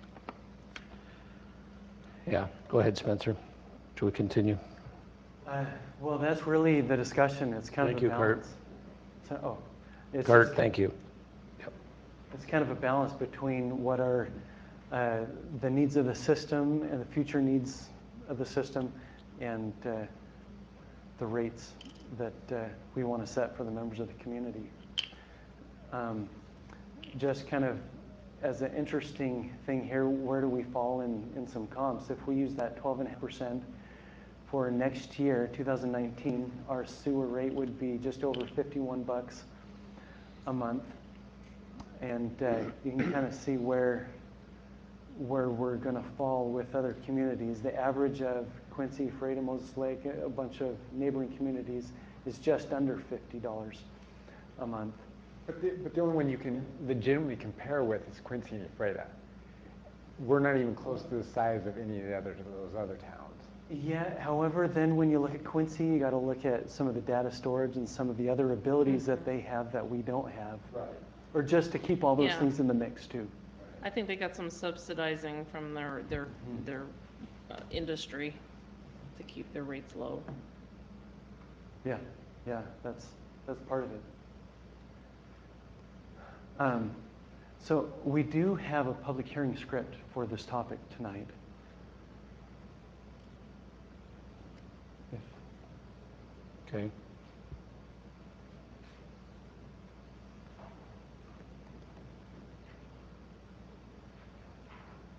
Yeah, go ahead, Spencer. Should we continue? Uh, Well, that's really the discussion. It's kind Thank of a you, Kurt. balance. So, oh, it's Kurt, just- thank you. It's kind of a balance between what are uh, the needs of the system and the future needs of the system, and uh, the rates that uh, we want to set for the members of the community. Um, just kind of as an interesting thing here, where do we fall in, in some comps? If we use that twelve point five percent for next year, two thousand nineteen, our sewer rate would be just over fifty-one bucks a month. And uh, you can kind of see where where we're going to fall with other communities. The average of Quincy, Freedom, Moses Lake, a bunch of neighboring communities is just under fifty dollars a month. But the, but the only one you can legitimately compare with is Quincy and Ephrata. We're not even close to the size of any of the other those other towns. Yeah, however, then when you look at Quincy, you got to look at some of the data storage and some of the other abilities that they have that we don't have. Right. Or just to keep all those Yeah. things in the mix too. I think they got some subsidizing from their, their, Mm-hmm. their uh, industry to keep their rates low. Yeah, yeah, that's, that's part of it. Um, so we do have a public hearing script for this topic tonight. If- Okay.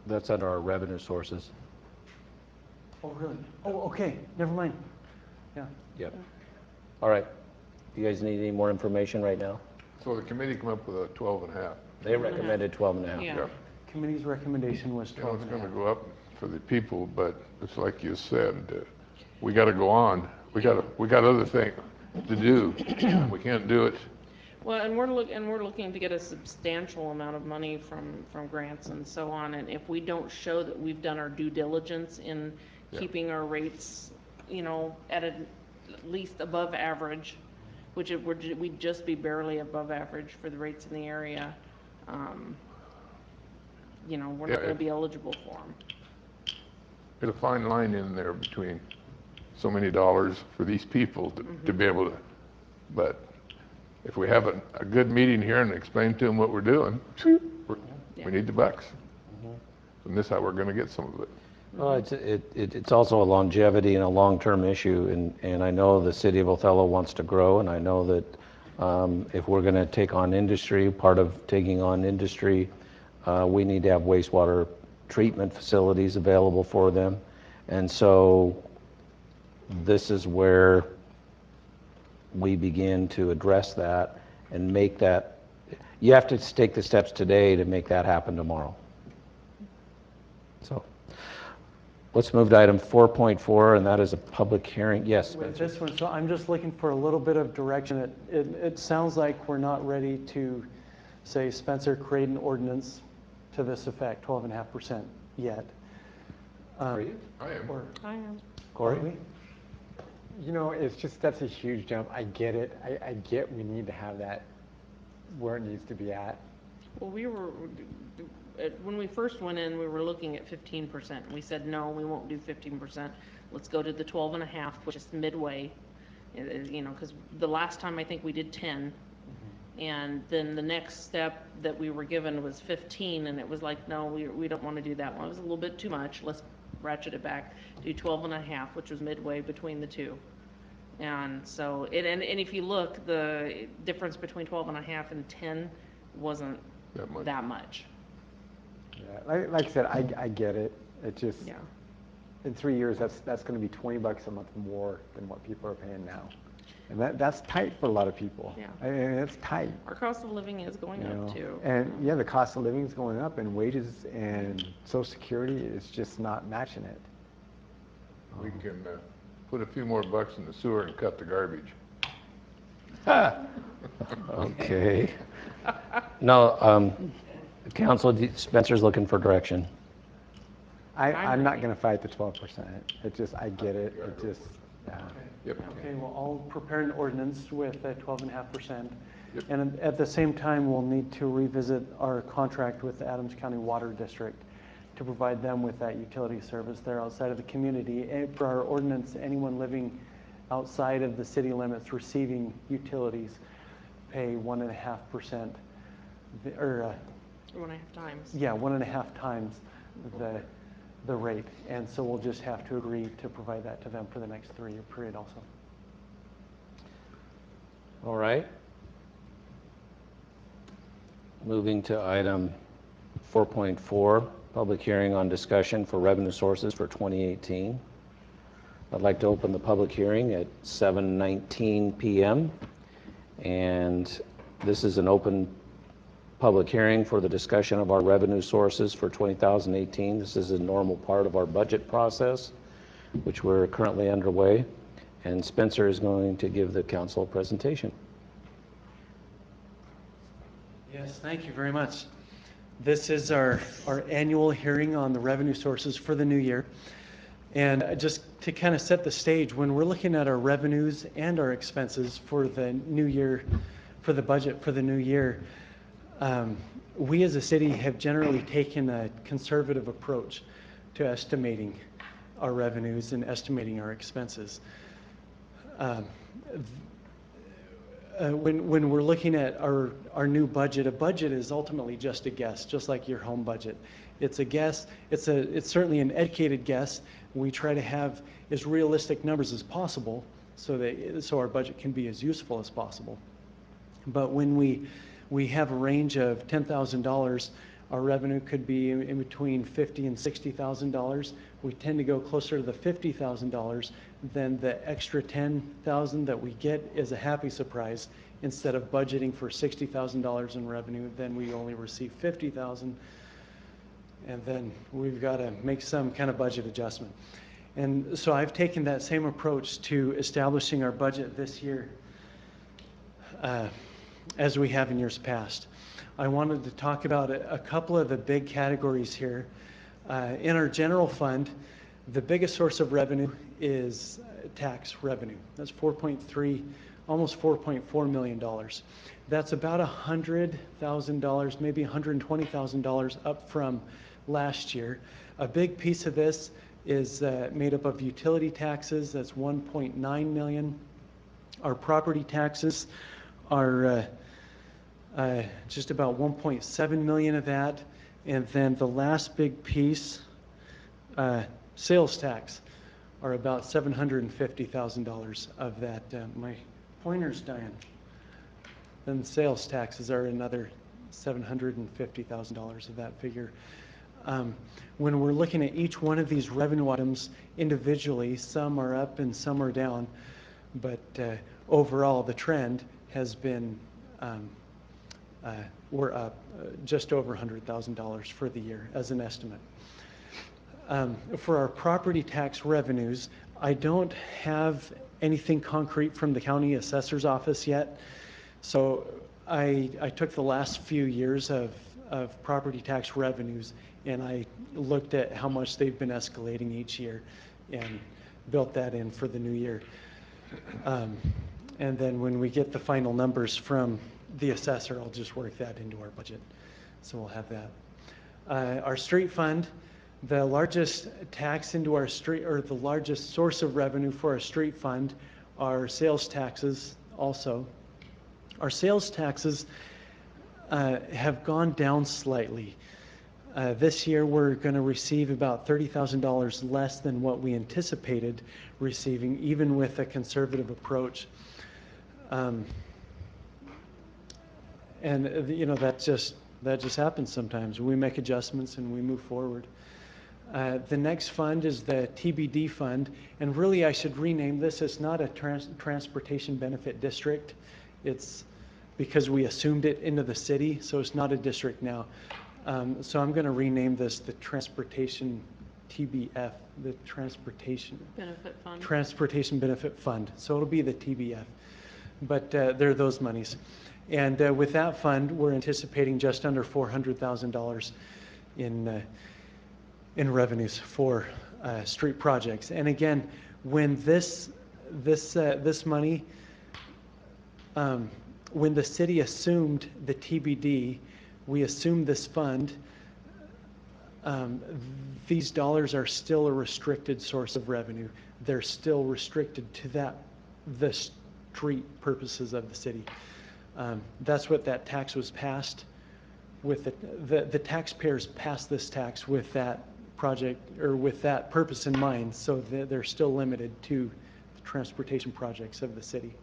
That's under our revenue sources. Oh, really? Oh, okay, never mind. Yeah. Yep. All right. You guys need any more information right now? So the committee come up with a twelve and a half. They recommended twelve and a half. Yeah. Committee's recommendation was You know, twelve it's and a gonna half. go up for the people, but it's like you said, uh, we gotta go on. We gotta, we got other things to do. We can't do it. Well, and we're look, and we're looking to get a substantial amount of money from, from grants and so on, and if we don't show that we've done our due diligence in Yeah. keeping our rates, you know, at a- at least above average, which it would, ju- we'd just be barely above average for the rates in the area, um, you know, we're not Yeah, gonna it- be eligible for them. There's a fine line in there between so many dollars for these people to, to be able to, but if we have a, a good meeting here and explain to them what we're doing, we're, Yeah. we need the bucks. And this is how we're gonna get some of it. Well, it's, it, it- it's also a longevity and a long-term issue, and, and I know the city of Othello wants to grow, and I know that um, if we're gonna take on industry, part of taking on industry, uh, we need to have wastewater treatment facilities available for them. And so this is where we begin to address that and make that, you have to take the steps today to make that happen tomorrow. So, let's move to item four point four, and that is a public hearing. Yes, With Spencer? this one, so I'm just looking for a little bit of direction. It, it, it sounds like we're not ready to say, Spencer, create an ordinance to this effect, twelve and a half percent yet. Are you? I am. Or, I am. Corey? are we? You know, it's just, that's a huge jump. I get it. I, I get we need to have that where it needs to be at. Well, we were, uh, when we first went in, we were looking at fifteen percent. We said, no, we won't do fifteen percent. Let's go to the twelve and a half, which is midway. It is, you know, because the last time I think we did ten. And then the next step that we were given was fifteen, and it was like, no, we, we don't want to do that one. It was a little bit too much. Let's ratchet it back, do twelve and a half, which was midway between the two. And so, it, and, and if you look, the difference between twelve and a half and ten wasn't That much. that much. Yeah, like, like I said, I, I get it. It just, Yeah. in three years, that's, that's gonna be twenty bucks a month more than what people are paying now. And that, that's tight for a lot of people. Yeah. I mean, it's tight, Our cost of living is going you know? up too. And, yeah, the cost of living is going up, and wages and social security is just not matching it. We can, uh, put a few more bucks in the sewer and cut the garbage. Okay. No, um, council, do- Spencer's looking for direction. I, I'm I'm not ready. gonna fight the twelve percent. It just, I get it. It just, yeah. Yep. Okay, well, I'll prepare an ordinance with a twelve and a half percent. Yep. And at the same time, we'll need to revisit our contract with the Adams County Water District to provide them with that utility service there outside of the community. And for our ordinance, anyone living outside of the city limits receiving utilities pay one and a half percent, or, uh, One and a half times. yeah, one and a half times the, the rate. And so we'll just have to agree to provide that to them for the next three-year period also. All right. Moving to item four point four, public hearing on discussion for revenue sources for twenty eighteen. I'd like to open the public hearing at seven nineteen p m And this is an open public hearing for the discussion of our revenue sources for two thousand eighteen. This is a normal part of our budget process, which we're currently underway. And Spencer is going to give the council a presentation. Yes, thank you very much. This is our, our annual hearing on the revenue sources for the new year. And uh, just to kind of set the stage, when we're looking at our revenues and our expenses for the new year, for the budget for the new year, um, we as a city have generally taken a conservative approach to estimating our revenues and estimating our expenses. Um, Uh, when, when we're looking at our, our new budget, a budget is ultimately just a guess, just like your home budget. It's a guess. It's a, it's certainly an educated guess. We try to have as realistic numbers as possible so that, so our budget can be as useful as possible. But when we, we have a range of ten thousand dollars, Our revenue could be in in between fifty and sixty thousand dollars. We tend to go closer to the fifty thousand dollars. Then the extra ten thousand that we get is a happy surprise. Instead of budgeting for sixty thousand dollars in revenue, then we only receive fifty thousand. And then we've got to make some kind of budget adjustment. And so I've taken that same approach to establishing our budget this year uh, as we have in years past. I wanted to talk about a, a couple of the big categories here. Uh, in our general fund, the biggest source of revenue is tax revenue. That's four point three, almost four point four million dollars. That's about one hundred thousand dollars, maybe one hundred twenty thousand dollars up from last year. A big piece of this is uh, made up of utility taxes. That's one point nine million dollars. Our property taxes are uh, uh, just about one point seven million dollars of that. And then the last big piece, uh, sales tax, are about seven hundred fifty thousand dollars of that. Uh, my pointer's dying. Then sales taxes are another seven hundred fifty thousand dollars of that figure. Um, when we're looking at each one of these revenue items individually, some are up and some are down, but uh, overall the trend has been um, uh, we're up uh, just over one hundred thousand dollars for the year as an estimate. Um, for our property tax revenues, I don't have anything concrete from the county assessor's office yet. So I, I took the last few years of, of property tax revenues and I looked at how much they've been escalating each year and built that in for the new year. Um, and then when we get the final numbers from the assessor, I'll just work that into our budget. So we'll have that. Uh, our street fund, the largest tax into our street, or the largest source of revenue for our street fund are sales taxes also. Our sales taxes uh, have gone down slightly. Uh, this year we're going to receive about thirty thousand dollars less than what we anticipated receiving, even with a conservative approach. Um, and uh, you know, that just, that just happens sometimes. We make adjustments and we move forward. Uh, the next fund is the T B D fund, and really I should rename this. It's not a trans transportation benefit district. It's because we assumed it into the city, so it's not a district now. Um, so I'm going to rename this the Transportation T B F, the Transportation Benefit Fund. Transportation Benefit Fund. So it'll be the T B F, but uh, they're those monies. And uh, with that fund, we're anticipating just under four hundred thousand dollars in uh, in revenues for uh, street projects. And again, when this this uh, this money, um, when the city assumed the T B D, we assumed this fund. Um, these dollars are still a restricted source of revenue. They're still restricted to that the street purposes of the city. Um, that's what that tax was passed with. The, the the taxpayers passed this tax with that project or with that purpose in mind, so they're, they're still limited to the transportation projects of the city.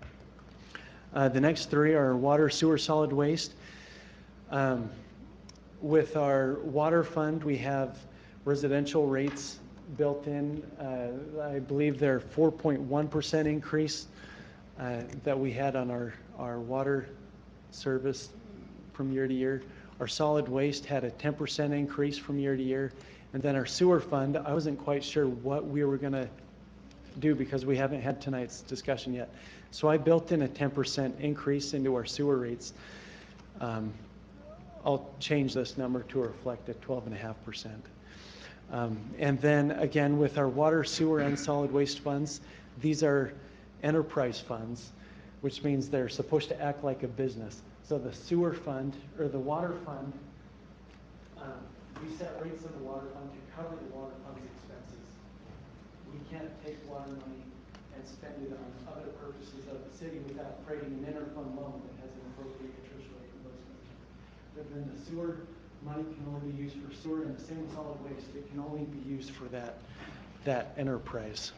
Uh, the next three are water, sewer, solid waste. Um, with our water fund, we have residential rates built in. Uh, I believe they're four point one percent increase uh, that we had on our, our water service from year to year. Our solid waste had a ten percent increase from year to year. And then our sewer fund, I wasn't quite sure what we were going to do because we haven't had tonight's discussion yet. So I built in a ten percent increase into our sewer rates. Um, I'll change this number to reflect a twelve point five percent. Um, and then again, with our water, sewer, and solid waste funds, these are enterprise funds, which means they're supposed to act like a business. So the sewer fund, or the water fund, um, we set rates in the water fund to cover the water fund's expenses. We can't take water money and spend it on other purposes of the city without creating an interfund loan that has an appropriate interest rate and those kinds of things. But then the sewer money can only be used for sewer, and the same solid waste, it can only be used for that, that enterprise.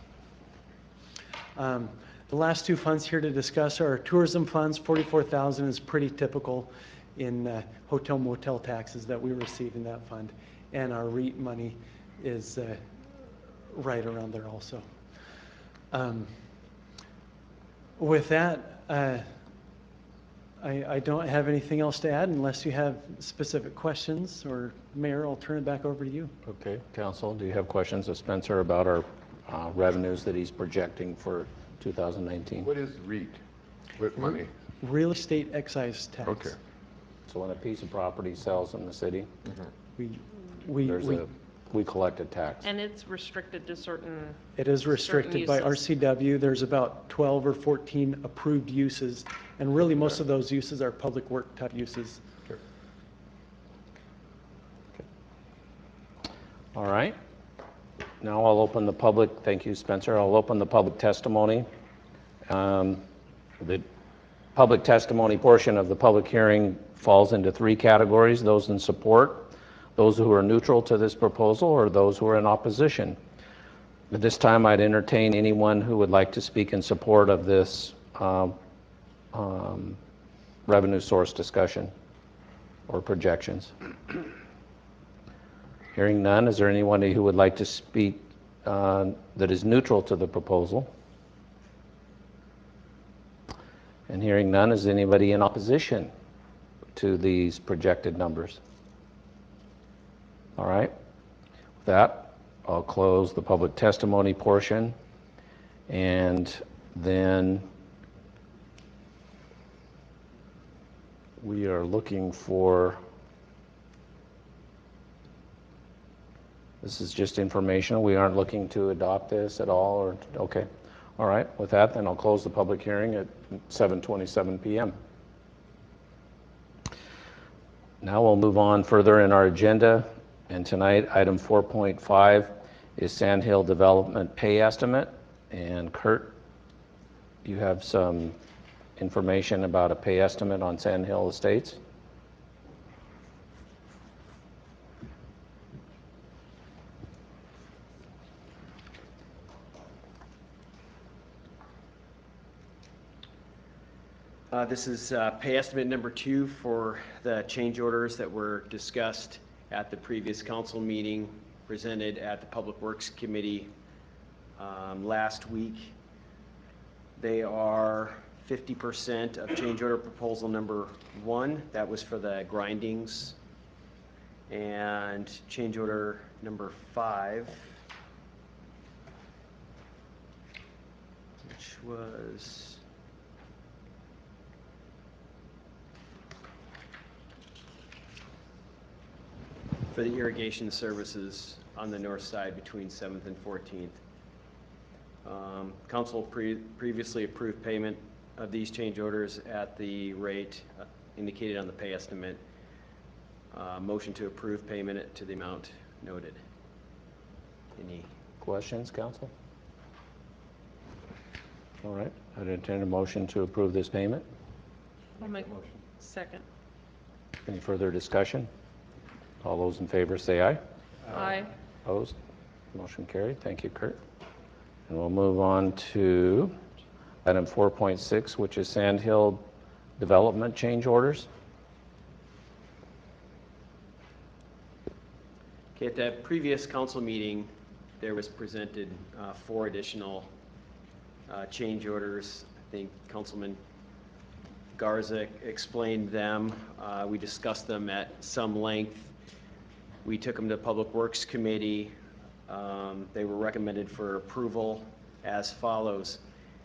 Um, the last two funds here to discuss are our tourism funds. forty-four thousand is pretty typical. in uh, hotel motel taxes that we receive in that fund. And our REIT money is uh, right around there also. Um, With that, uh, I, I don't have anything else to add unless you have specific questions, or Mayor, I'll turn it back over to you. Okay, council, do you have questions of Spencer about our uh, revenues that he's projecting for two thousand nineteen? What is REIT? What money? Real estate excise tax. Okay. So when a piece of property sells in the city, We, we, there's we, a, we collect a tax. And it's restricted to certain, it is restricted by uses. R C W. There's about twelve or fourteen approved uses, and really most of those uses are public work type uses. All right. Now I'll open the public, thank you, Spencer. I'll open the public testimony. Um, The public testimony portion of the public hearing falls into three categories: those in support, those who are neutral to this proposal, or those who are in opposition. At this time, I'd entertain anyone who would like to speak in support of this um, um, revenue source discussion or projections. Hearing none, is there anyone who would like to speak uh, that is neutral to the proposal? And hearing none, is anybody in opposition to these projected numbers? All right. With that, I'll close the public testimony portion, and then we are looking for, this is just informational. We aren't looking to adopt this at all, or, okay. All right, with that, then I'll close the public hearing at seven twenty-seven p m Now we'll move on further in our agenda, and tonight, item four point five is Sand Hill Development Pay Estimate. And Kurt, you have some information about a pay estimate on Sand Hill Estates? Uh, This is uh, pay estimate number two for the change orders that were discussed at the previous council meeting, presented at the Public Works Committee um, last week. They are fifty percent of change order proposal number one. That was for the grindings. And change order number five, which was for the irrigation services on the north side between seventh and fourteenth. Um, Council pre previously approved payment of these change orders at the rate uh, indicated on the pay estimate. Uh, motion to approve payment to the amount noted. Any Questions, council? All right, I'd entertain a motion to approve this payment. I'll make motion. Second. Any further discussion? All those in favor say aye. Aye. Opposed? Motion carried. Thank you, Kurt. And we'll move on to item four point six, which is Sand Hill Development Change Orders. Okay, at the previous council meeting, there was presented uh, four additional uh, change orders. I think Councilman Garza explained them. Uh, We discussed them at some length. We took them to Public Works Committee. Um, They were recommended for approval as follows.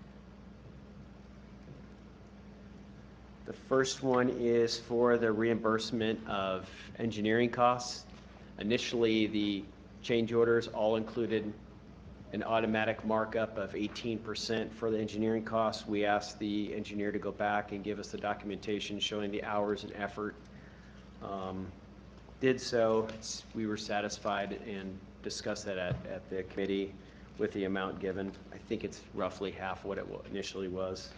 The first one is for the reimbursement of engineering costs. Initially, the change orders all included an automatic markup of eighteen percent for the engineering costs. We asked the engineer to go back and give us the documentation showing the hours and effort. Um, Did so, It's- we were satisfied and discussed that at, at the committee with the amount given. I think it's roughly half what it wa- initially was.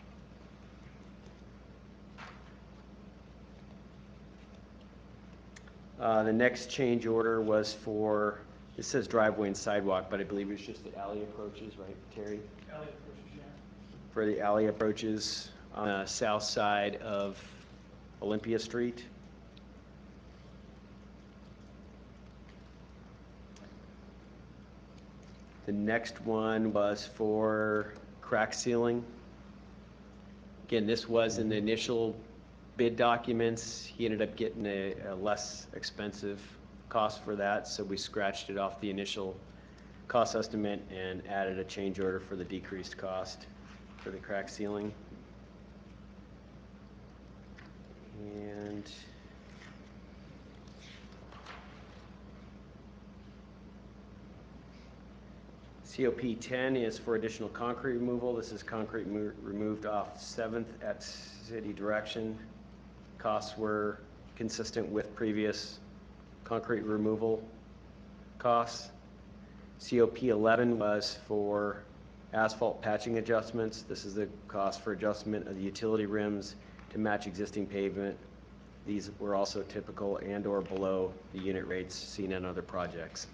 Uh, the next change order was for, it says driveway and sidewalk, but I believe it's just the alley approaches, right, Terry? Alley approaches, yeah. For the alley approaches on the south side of Olympia Street. The next one was for crack sealing. Again, this was in the initial bid documents. He ended up getting a, a less expensive cost for that, so we scratched it off the initial cost estimate and added a change order for the decreased cost for the crack sealing. And C O P ten is for additional concrete removal. This is concrete mo- removed off seventh at city direction. Costs were consistent with previous concrete removal costs. C O P eleven was for asphalt patching adjustments. This is the cost for adjustment of the utility rims to match existing pavement. These were also typical and or below the unit rates seen in other projects.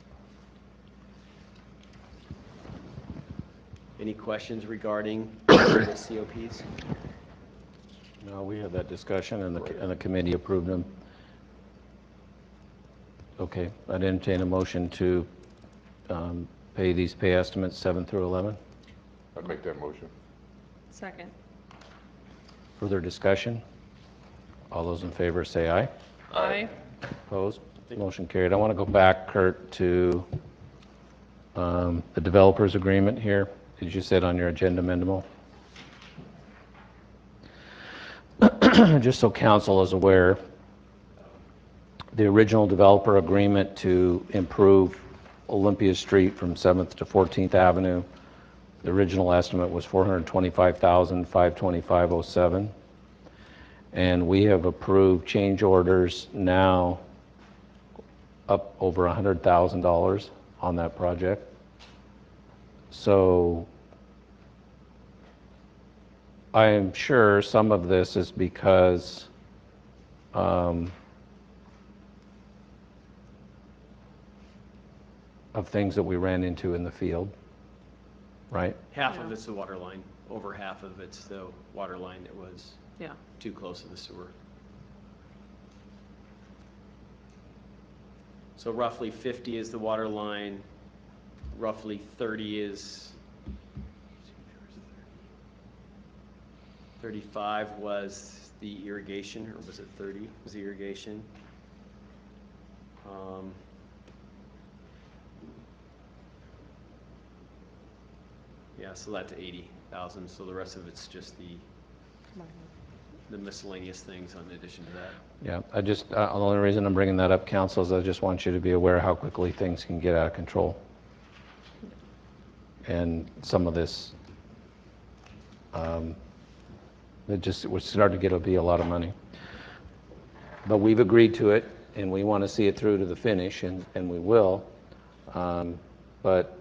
Any questions regarding the C O Ps? No, we had that discussion and the, and the committee approved them. Okay, I'd entertain a motion to um, pay these pay estimates seven through eleven. I'd make that motion. Second. Further discussion? All those in favor say aye. Aye. Opposed? Motion carried. I want to go back, Kurt, to um, the developers agreement here. Did you say it on your agenda, Mendemo? Just so council is aware, the original developer agreement to improve Olympia Street from seventh to fourteenth Avenue, the original estimate was four hundred twenty-five thousand five hundred twenty-five dollars and seven cents. And we have approved change orders now up over one hundred thousand dollars on that project. So I am sure some of this is because um, of things that we ran into in the field, right? Half of Yeah. it's the water line. Over half of it's the water line that was Yeah. too close to the sewer. So roughly fifty is the water line, roughly thirty is, thirty-five was the irrigation, or was it thirty was the irrigation? Um, Yeah, so that's eighty thousand, so the rest of it's just the, the miscellaneous things in addition to that. Yeah, I just, uh, the only reason I'm bringing that up, council, is I just want you to be aware how quickly things can get out of control. And some of this, um, it just, we're starting to get to be a lot of money. But we've agreed to it, and we want to see it through to the finish, and, and we will. Um, But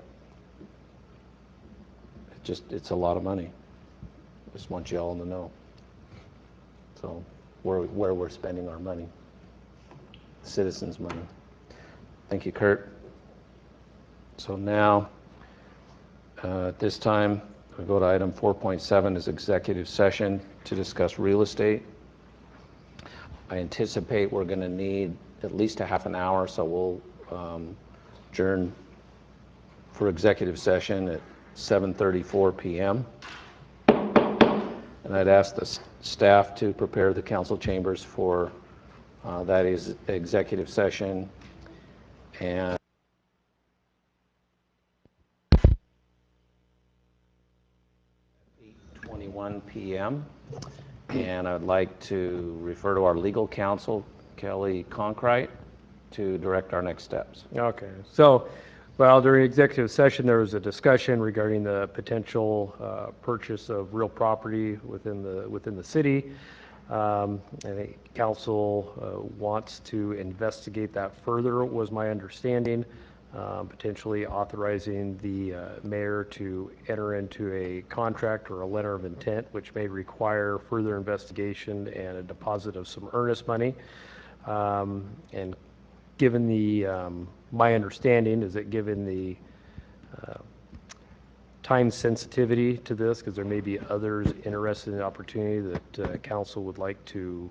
it just, it's a lot of money. Just want you all to know. So where, where we're spending our money, citizens' money. Thank you, Kurt. So now, uh, at this time, we go to item four point seven is executive session to discuss real estate. I anticipate we're going to need at least a half an hour, so we'll um, adjourn for executive session at seven thirty-four p m And I'd ask the s- staff to prepare the council chambers for uh, that is executive session. And eight twenty-one p m And I'd like to refer to our legal counsel, Kelly Conkrite, to direct our next steps. Okay, so, well, during executive session, there was a discussion regarding the potential uh, purchase of real property within the, within the city. Um, I think council uh, wants to investigate that further, was my understanding, um, potentially authorizing the uh, mayor to enter into a contract or a letter of intent, which may require further investigation and a deposit of some earnest money. Um, And given the, um, my understanding is that given the uh, time sensitivity to this, because there may be others interested in the opportunity, that uh, council would like to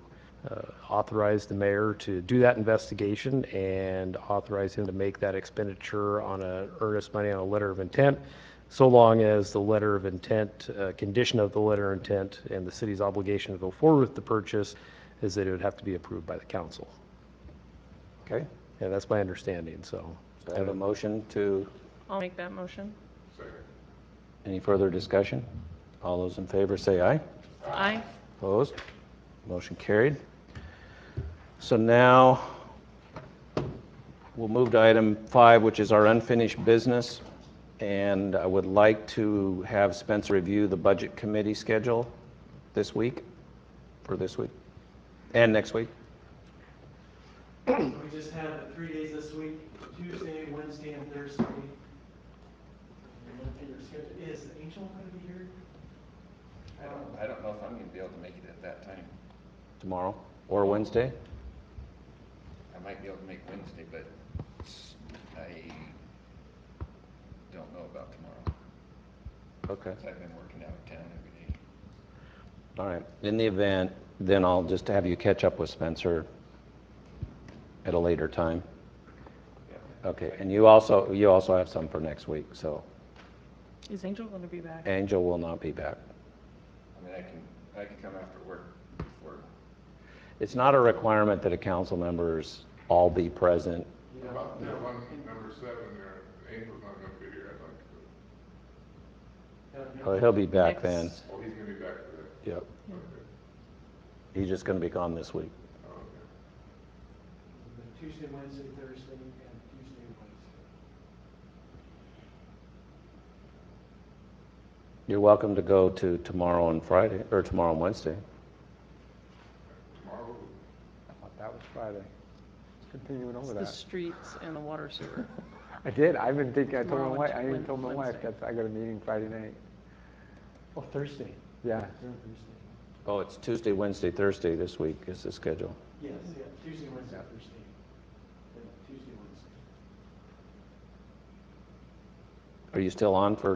uh, authorize the mayor to do that investigation and authorize him to make that expenditure on a earnest money on a letter of intent, so long as the letter of intent, uh, condition of the letter of intent and the city's obligation to go forward with the purchase is that it would have to be approved by the council. Okay, Yeah, that's my understanding, so. so I have a motion to, I'll make that motion. any further discussion? All those in favor say aye. Aye. Opposed? Motion carried. So now, we'll move to item five, which is our unfinished business. And I would like to have Spencer review the budget committee schedule this week, for this week, and next week. We just have the three days this week, Tuesday, Wednesday, and Thursday. And look at your schedule. Is Angel going to be here? I don't, I don't know if I'm gonna be able to make it at that time. Tomorrow or Wednesday? I might be able to make Wednesday, but I don't know about tomorrow. Okay. 'Cause I've been working out of town every day. All right. In the event, then I'll just have you catch up with Spencer at a later time. Okay. And you also, you also have some for next week, so Is Angel going to be back? Angel will not be back. I mean, I can, I can come after work before. It's not a requirement that a council members all be present. About that one, number seven there, Angel's not gonna be here, I'd like to. Oh, he'll be back then. Next- Oh, he's gonna be back for that. Yep. Okay. He's just going to be gone this week. Oh, okay. Tuesday, Wednesday, Thursday, and Tuesday, Wednesday. You're welcome to go to tomorrow and Friday, or tomorrow and Wednesday. Tomorrow, I thought that was Friday. Continuing It's over the that. streets and the water sewer. I did, I've been thinking, I told Tomorrow my and wife, I even Wed- told my wife Wednesday. that I got a meeting Friday night. Oh, Thursday. Yeah. They're on Thursday. Oh, it's Tuesday, Wednesday, Thursday this week is the schedule. Yes, yeah, Tuesday, Wednesday, Thursday. Yeah, Tuesday, Wednesday. Are you still on for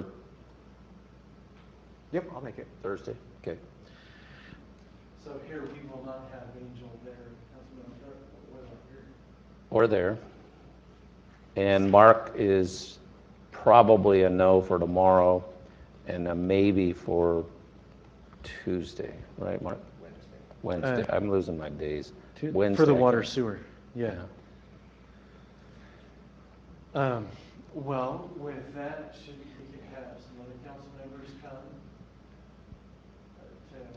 Yep, I'll make it. Thursday? Okay. So here, we will not have Angel there, Councilman, or, what about here? Or there. And Mark is probably a no for tomorrow and a maybe for Tuesday, right, Mark? Wednesday. Wednesday. I'm losing my days. To- Wednesday. For the water sewer, yeah. Um, well, with that, should, we could have some other council members come. uh, to-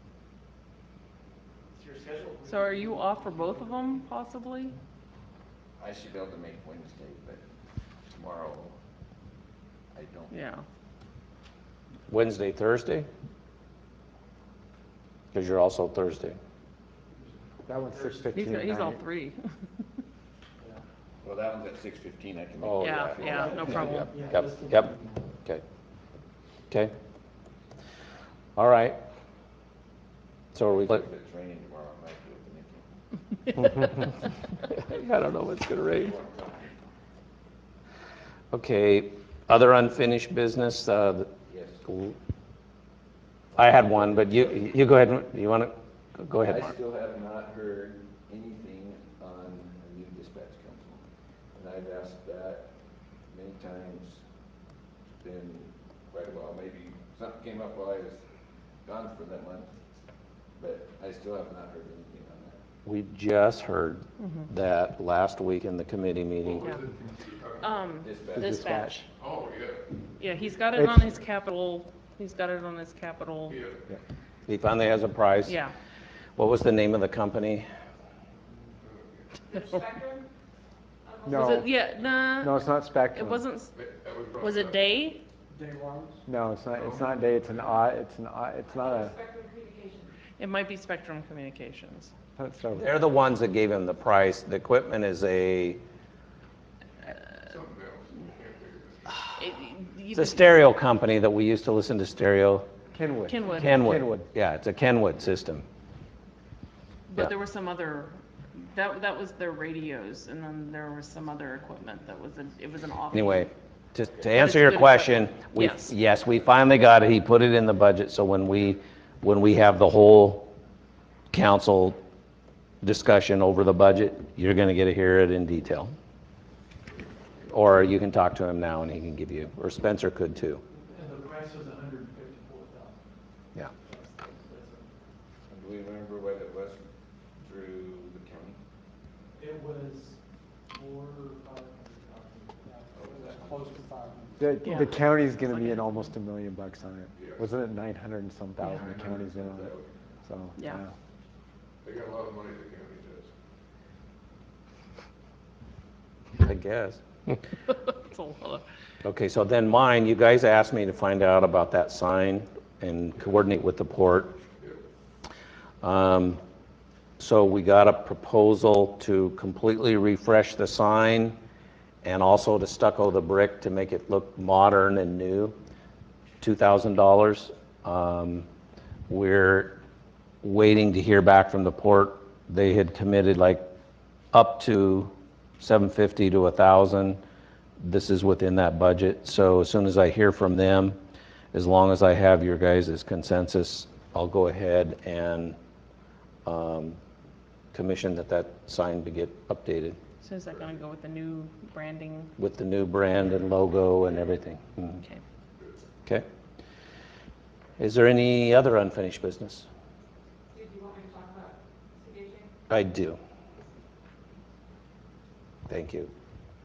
It's your schedule. So are you off for both of them, possibly? I should be able to make Wednesday, but tomorrow, I don't. Yeah. Wednesday, Thursday? Because you're also Thursday. That one's six He's, fifteen got- at he's all night. three. Well, that one's at six fifteen, I can make. Oh, Yeah, that. yeah, no problem. Yep, yep. Okay. Okay. All right. So are we, If it's raining tomorrow, I might be able to make it. I don't know if it's going to rain. Okay, other unfinished business, uh, the- Yes. I had one, but you, you go ahead, and- you want to, go ahead, I Mark. still have not heard anything on a new dispatch company. And I've asked that many times. It's been quite a while, maybe something came up while I was gone for that month. But I still have not heard anything on that. We just heard that last week in the committee meeting. Yeah. Um, Dispatch. dispatch. oh, yeah, Yeah, he's got it It's- on his capital, he's got it on his capital, yeah. He finally has a price. yeah. What was the name of the company? Was No, it, yeah, nah, no, it's not it Spectrum. wasn't, That was brought was it up. Day? Day one? No, it's not, it's not day, it's an odd, it's an odd, it's not a, It might be Spectrum Communications. it's a, They're the ones that gave him the price. The equipment is a, Something else. It- you- it's a stereo company that we used to listen to stereo. Kenwood. Kenwood, Kenwood. Kenwood. Yeah, it's a Kenwood system. but yeah. there was some other, that, that was their radios, and then there was some other equipment that was, a it was an off. Anyway, to, to it's answer your good question, equipment. we, Yes. yes, we finally got it. He put it in the budget, so when we, when we have the whole council discussion over the budget, you're going to get to hear it in detail. Or you can talk to him now and he can give you, or Spencer could too. And the price was a hundred and fifty-four thousand. Yeah. Do we remember what it was through the county? It was four or five hundred thousand. Close to five hundred. The, Yeah. the county's gonna be in almost a million bucks on it. Wasn't it nine hundred and some thousand the Yeah. county's in on it? So, Yeah. yeah. They got a lot of money, the county does. I guess. It's a lot of- Okay, so then mine, you guys asked me to find out about that sign and coordinate with the port. Um, So we got a proposal to completely refresh the sign and also to stucco the brick to make it look modern and new, two thousand dollars. Um, We're waiting to hear back from the port. They had committed like up to seven fifty to one thousand. This is within that budget. So as soon as I hear from them, as long as I have your guys' consensus, I'll go ahead and um, commission that that sign to get updated So is that gonna go with the new branding? with the new brand and logo and everything. Mhm. Okay. Okay? Is there any other unfinished business? Did you want me to talk about C B H A? I do. Thank you.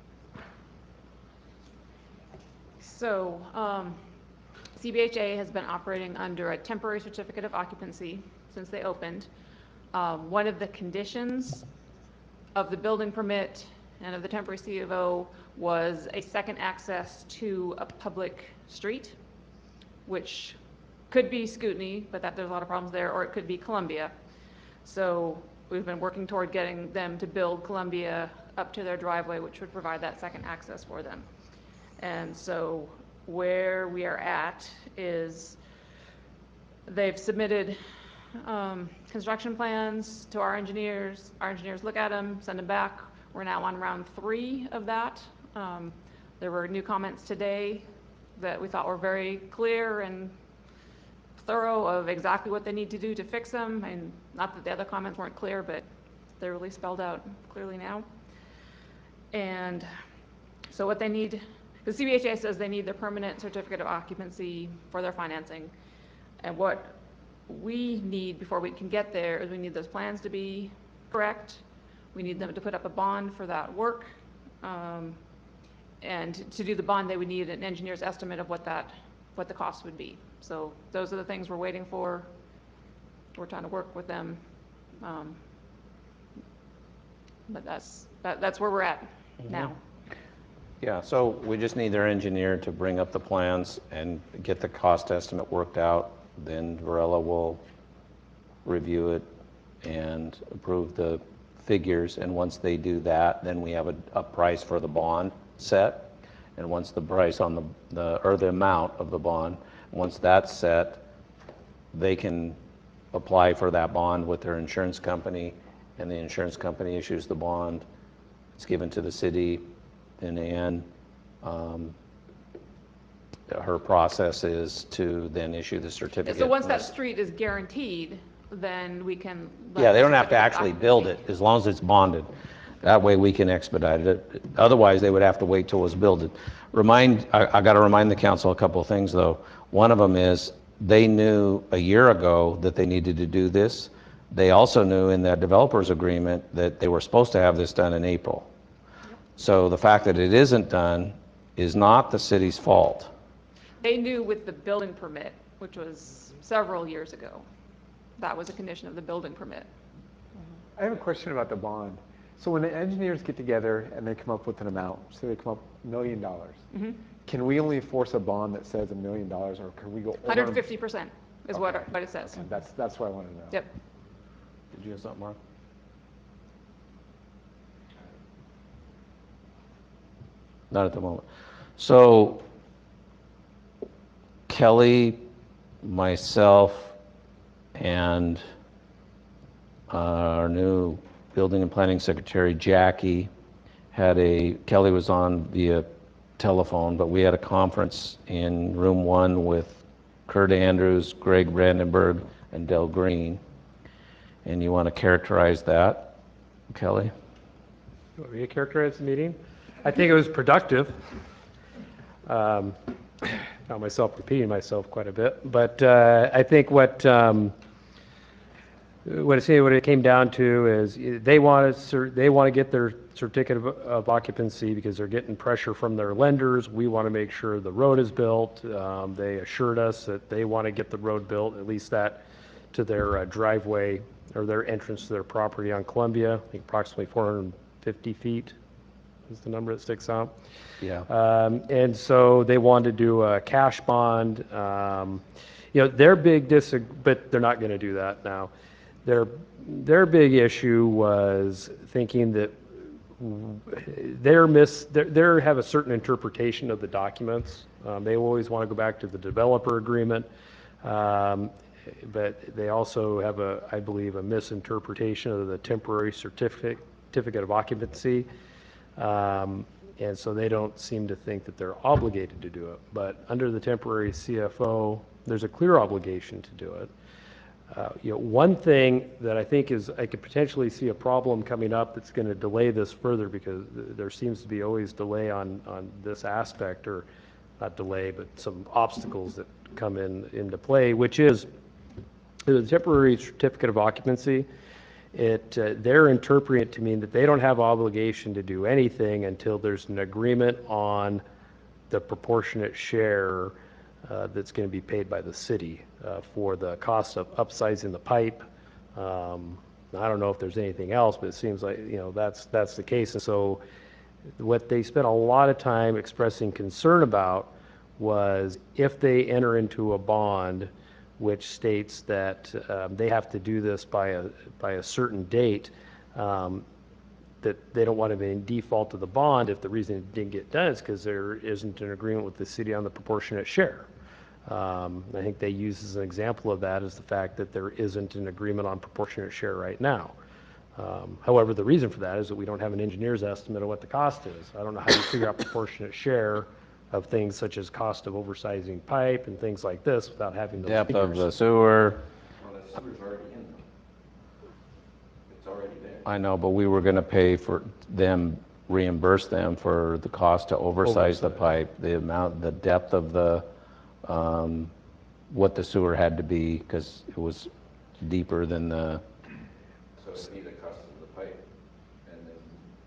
So, um, C B H A has been operating under a temporary certificate of occupancy since they opened. Um, one of the conditions of the building permit and of the temporary C of O was a second access to a public street, which could be Scootney, but that there's a lot of problems there, or it could be Columbia. So we've been working toward getting them to build Columbia up to their driveway, which would provide that second access for them. And so where we are at is they've submitted um, construction plans to our engineers. Our engineers look at them, send them back. We're now on round three of that. Um, There were new comments today that we thought were very clear and thorough of exactly what they need to do to fix them. And not that the other comments weren't clear, but they're really spelled out clearly now. And so what they need, the C B H A says they need their permanent certificate of occupancy for their financing. And what we need before we can get there is we need those plans to be correct. We need them to put up a bond for that work. Um, and to do the bond, they would need an engineer's estimate of what that, what the cost would be. So those are the things we're waiting for. We're trying to work with them. Um, but that's, that, that's where we're at now. Yeah, so we just need their engineer to bring up the plans and get the cost estimate worked out. Then Varela will review it and approve the figures. And once they do that, then we have a, a price for the bond set. And once the price on the, the, or the amount of the bond, once that's set, they can apply for that bond with their insurance company, and the insurance company issues the bond. It's given to the city, and Ann, um, her process is to then issue the certificate. So once that street is guaranteed, then we can. let Yeah, they the don't have to certificate of actually build it, as long as it's bonded. That way we can expedite it. Otherwise, they would have to wait till it's built. Remind, I, I gotta remind the council a couple of things, though. One of them is, they knew a year ago that they needed to do this. They also knew in that developers agreement that they were supposed to have this done in April. So the fact that it isn't done is not the city's fault. They knew with the building permit, which was several years ago, that was a condition of the building permit. I have a question about the bond. So when the engineers get together and they come up with an amount, say they come up a million dollars, Mm-hmm. can we only force a bond that says a million dollars, or can we go over? one hundred fifty percent is what, Okay. what it says. Okay, That's, that's what I want to know. Yep. Did you have something, Mark? Not at the moment. So Kelly, myself, and uh, our new building and planning secretary, Jackie, had a, Kelly was on via telephone, but we had a conference in room one with Kurt Andrews, Greg Brandenburg, and Del Green. And you want to characterize that? Kelly? You want me to characterize the meeting? I think it was productive. Um, Found myself repeating myself quite a bit, but uh, I think what um, what it, what it came down to is they want to they want to get their certificate of, of occupancy because they're getting pressure from their lenders. We want to make sure the road is built. Um, they assured us that they want to get the road built, at least that to their uh, driveway or their entrance to their property on Columbia. I think approximately four hundred fifty feet is the number that sticks out. Yeah. Um, and so they wanted to do a cash bond. Um, you know, their big dis, but they're not going to do that now. Their their big issue was thinking that they're miss they they have a certain interpretation of the documents. Um, they always want to go back to the developer agreement, um, but they also have a, I believe, a misinterpretation of the temporary certificate certificate of occupancy. Um, and so they don't seem to think that they're obligated to do it. But under the temporary C F O, there's a clear obligation to do it. Uh, you know, one thing that I think is I could potentially see a problem coming up that's going to delay this further, because there seems to be always delay on on this aspect, or not delay, but some obstacles that come in into play, which is the temporary certificate of occupancy. It, uh, they're interpreting it to mean that they don't have obligation to do anything until there's an agreement on the proportionate share uh, that's going to be paid by the city uh, for the cost of upsizing the pipe. Um, I don't know if there's anything else, but it seems like, you know, that's that's the case. And so what they spent a lot of time expressing concern about was if they enter into a bond which states that um, they have to do this by a by a certain date, um, that they don't want to be in default to the bond if the reason it didn't get done is because there isn't an agreement with the city on the proportionate share. Um, I think they use as an example of that is the fact that there isn't an agreement on proportionate share right now. Um, however, the reason for that is that we don't have an engineer's estimate of what the cost is. I don't know how you figure out proportionate share of things such as cost of oversizing pipe and things like this without having those Depth of figures. the sewer. Well, that sewer's already in them. It's already there. I know, but we were going to pay for them, reimburse them for the cost to oversize the pipe, the amount, the depth of the, um, what the sewer had to be, because it was deeper than the So it'd be the cost of the pipe, and then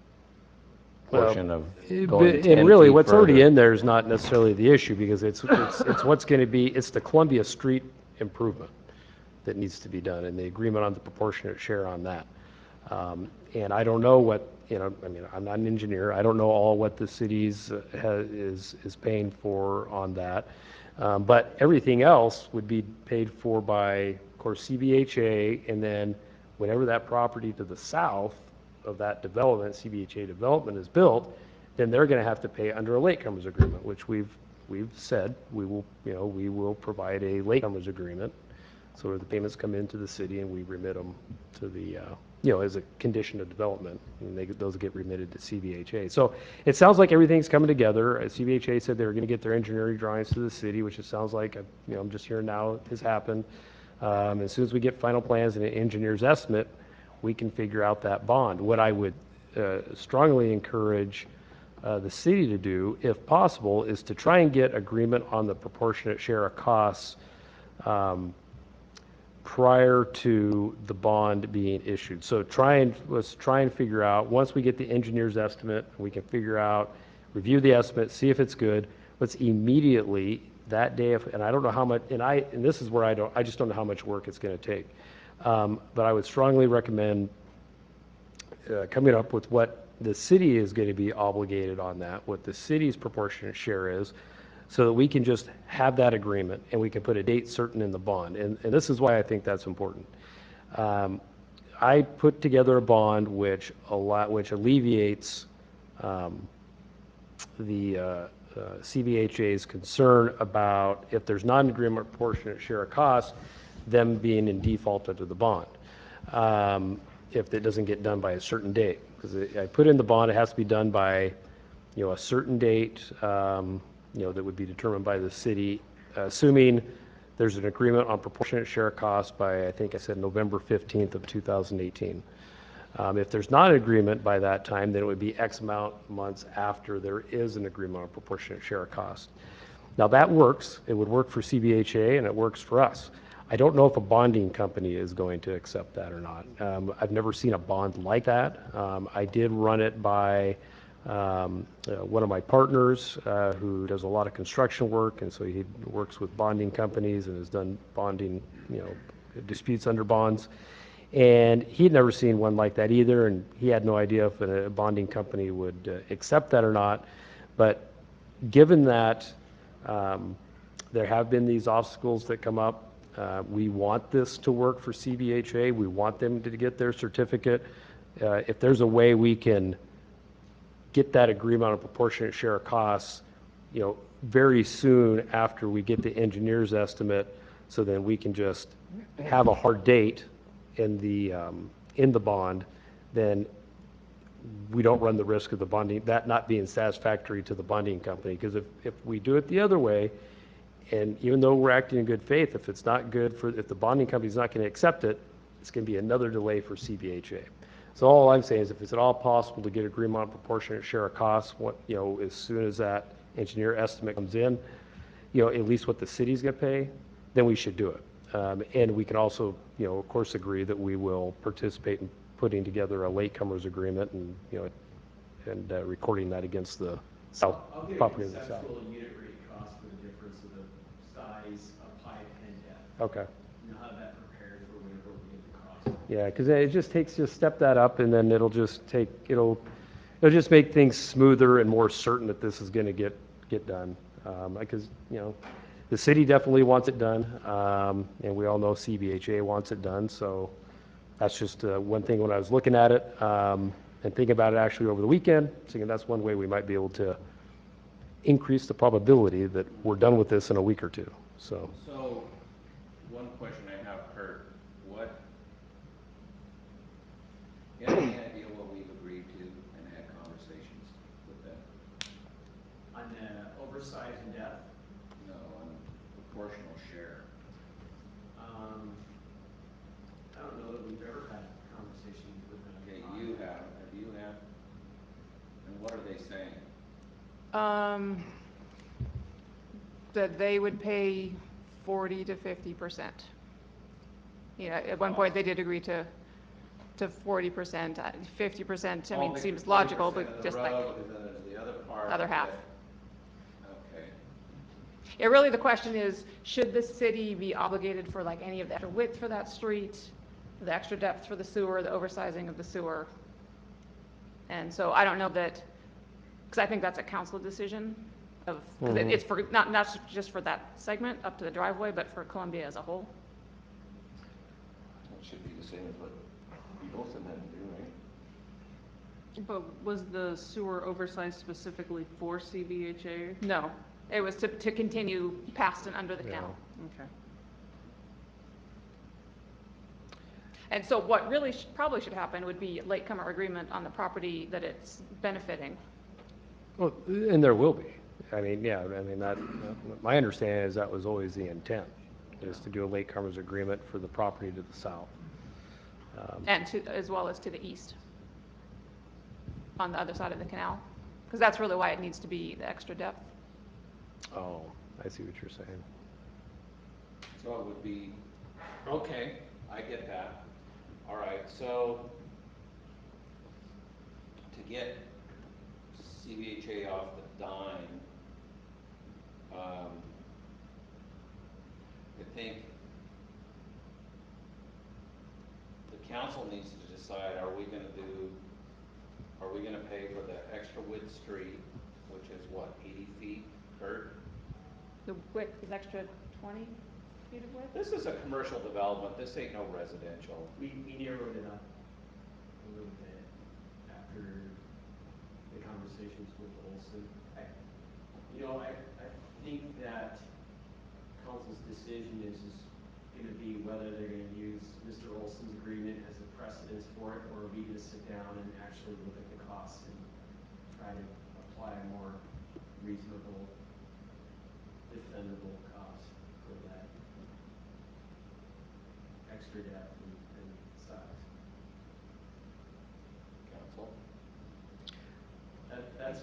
portion of Eh, going but- ten And really, feet what's already further. in there is not necessarily the issue, because it's, it's, it's what's going to be, it's the Columbia Street improvement that needs to be done, and the agreement on the proportionate share on that. Um, And I don't know what, you know, I mean, I'm not an engineer, I don't know all what the city's uh, ha- is, is paying for on that. Um, But everything else would be paid for by, of course, C B H A, and then whenever that property to the south of that development, C B H A development is built, then they're going to have to pay under a latecomers agreement, which we've, we've said, we will, you know, we will provide a latecomers agreement. So the payments come into the city and we remit them to the, uh, you know, as a condition of development, and they, those get remitted to C B H A. So it sounds like everything's coming together. Uh, C B H A said they were going to get their engineering drawings to the city, which it sounds like, uh, you know, I'm just hearing now has happened. Um, As soon as we get final plans and an engineer's estimate, we can figure out that bond. What I would uh, strongly encourage uh, the city to do, if possible, is to try and get agreement on the proportionate share of costs um, prior to the bond being issued. So try and, let's try and figure out, once we get the engineer's estimate, we can figure out, review the estimate, see if it's good, let's immediately, that day, if, and I don't know how much, and I, and this is where I don't, I just don't know how much work it's going to take. Um, But I would strongly recommend uh, coming up with what the city is going to be obligated on that, what the city's proportionate share is, so that we can just have that agreement and we can put a date certain in the bond. And, and this is why I think that's important. Um, I put together a bond which a lot, which alleviates um, the uh, uh, C B H A's concern about if there's non-agreement proportionate share of costs, them being in default under the bond. Um, if it doesn't get done by a certain date, because I put in the bond, it has to be done by, you know, a certain date, um, you know, that would be determined by the city, assuming there's an agreement on proportionate share of costs by, I think I said November fifteenth of two thousand eighteen. Um, If there's not an agreement by that time, then it would be X amount months after there is an agreement on proportionate share of cost. Now, that works. It would work for C B H A, and it works for us. I don't know if a bonding company is going to accept that or not. Um, I've never seen a bond like that. Um, I did run it by um, uh, one of my partners uh, who does a lot of construction work, and so he works with bonding companies and has done bonding, you know, disputes under bonds. And he'd never seen one like that either, and he had no idea if a bonding company would uh, accept that or not. But given that um, there have been these obstacles that come up, uh, we want this to work for C B H A. We want them to get their certificate. Uh, if there's a way we can get that agreement on a proportionate share of costs, you know, very soon after we get the engineer's estimate, so then we can just have a hard date in the, um, in the bond, then we don't run the risk of the bonding, that not being satisfactory to the bonding company. Because if, if we do it the other way, and even though we're acting in good faith, if it's not good for, if the bonding company's not going to accept it, it's going to be another delay for C B H A. So all I'm saying is if it's at all possible to get agreement on proportionate share of costs, what, you know, as soon as that engineer estimate comes in, you know, at least what the city's going to pay, then we should do it. Um, and we can also, you know, of course, agree that we will participate in putting together a latecomers agreement and, you know, and uh, recording that against the south I'll give property you of a the south. conceptual unit rate cost for the difference of the size of pipe and depth. Okay. And how that prepares for whenever we get the cost. Yeah, because it just takes, just step that up, and then it'll just take, it'll, it'll just make things smoother and more certain that this is going to get, get done. Um, because, you know, the city definitely wants it done, um, and we all know C B H A wants it done, so that's just uh, one thing when I was looking at it, um, and thinking about it actually over the weekend, thinking that's one way we might be able to increase the probability that we're done with this in a week or two, so. So, one question I have, Kurt, what, you have any idea what we've agreed to and had conversations with them? On the oversize and depth, No, on proportional share. um, I don't know that we've ever had conversations with them. Okay, you have, have you have? And what are they saying? Um, that they would pay forty to fifty percent. You know, at one point, they did agree to, to forty percent, fifty percent, I mean, seems logical, but just like, The other part. other half. Okay. Yeah, really, the question is, should the city be obligated for like any of the extra width for that street, the extra depth for the sewer, the oversizing of the sewer? And so I don't know that, because I think that's a council decision of, because Mhm. it's for, not, not just for that segment up to the driveway, but for Columbia as a whole. It should be the same as what we both of them do, right? But was the sewer oversized specifically for C B H A? No, it was to, to continue past and under the Yeah. canal. Okay. And so what really sh- probably should happen would be latecomer agreement on the property that it's benefiting. Well, and there will be. I mean, yeah, I mean, that, my understanding is that was always the intent, is to do a latecomers agreement for the property to the south. Um, And to, as well as to the east, on the other side of the canal, because that's really why it needs to be the extra depth. Oh, I see what you're saying. So it would be, okay, I get that. All right, so to get C B H A off the dime, um, I think the council needs to decide, are we gonna do, are we gonna pay for the extra width street, which is what, eighty feet, Kurt? The width is extra twenty feet of width? This is a commercial development, this ain't no residential. We, we narrowed it up a little bit after the conversations with Olson. I, you know, I, I think that council's decision is, is gonna be whether they're gonna use Mister Olson's agreement as a precedence for it, or are we gonna sit down and actually look at the costs and try to apply a more reasonable, defendable cost for that extra depth and, and size.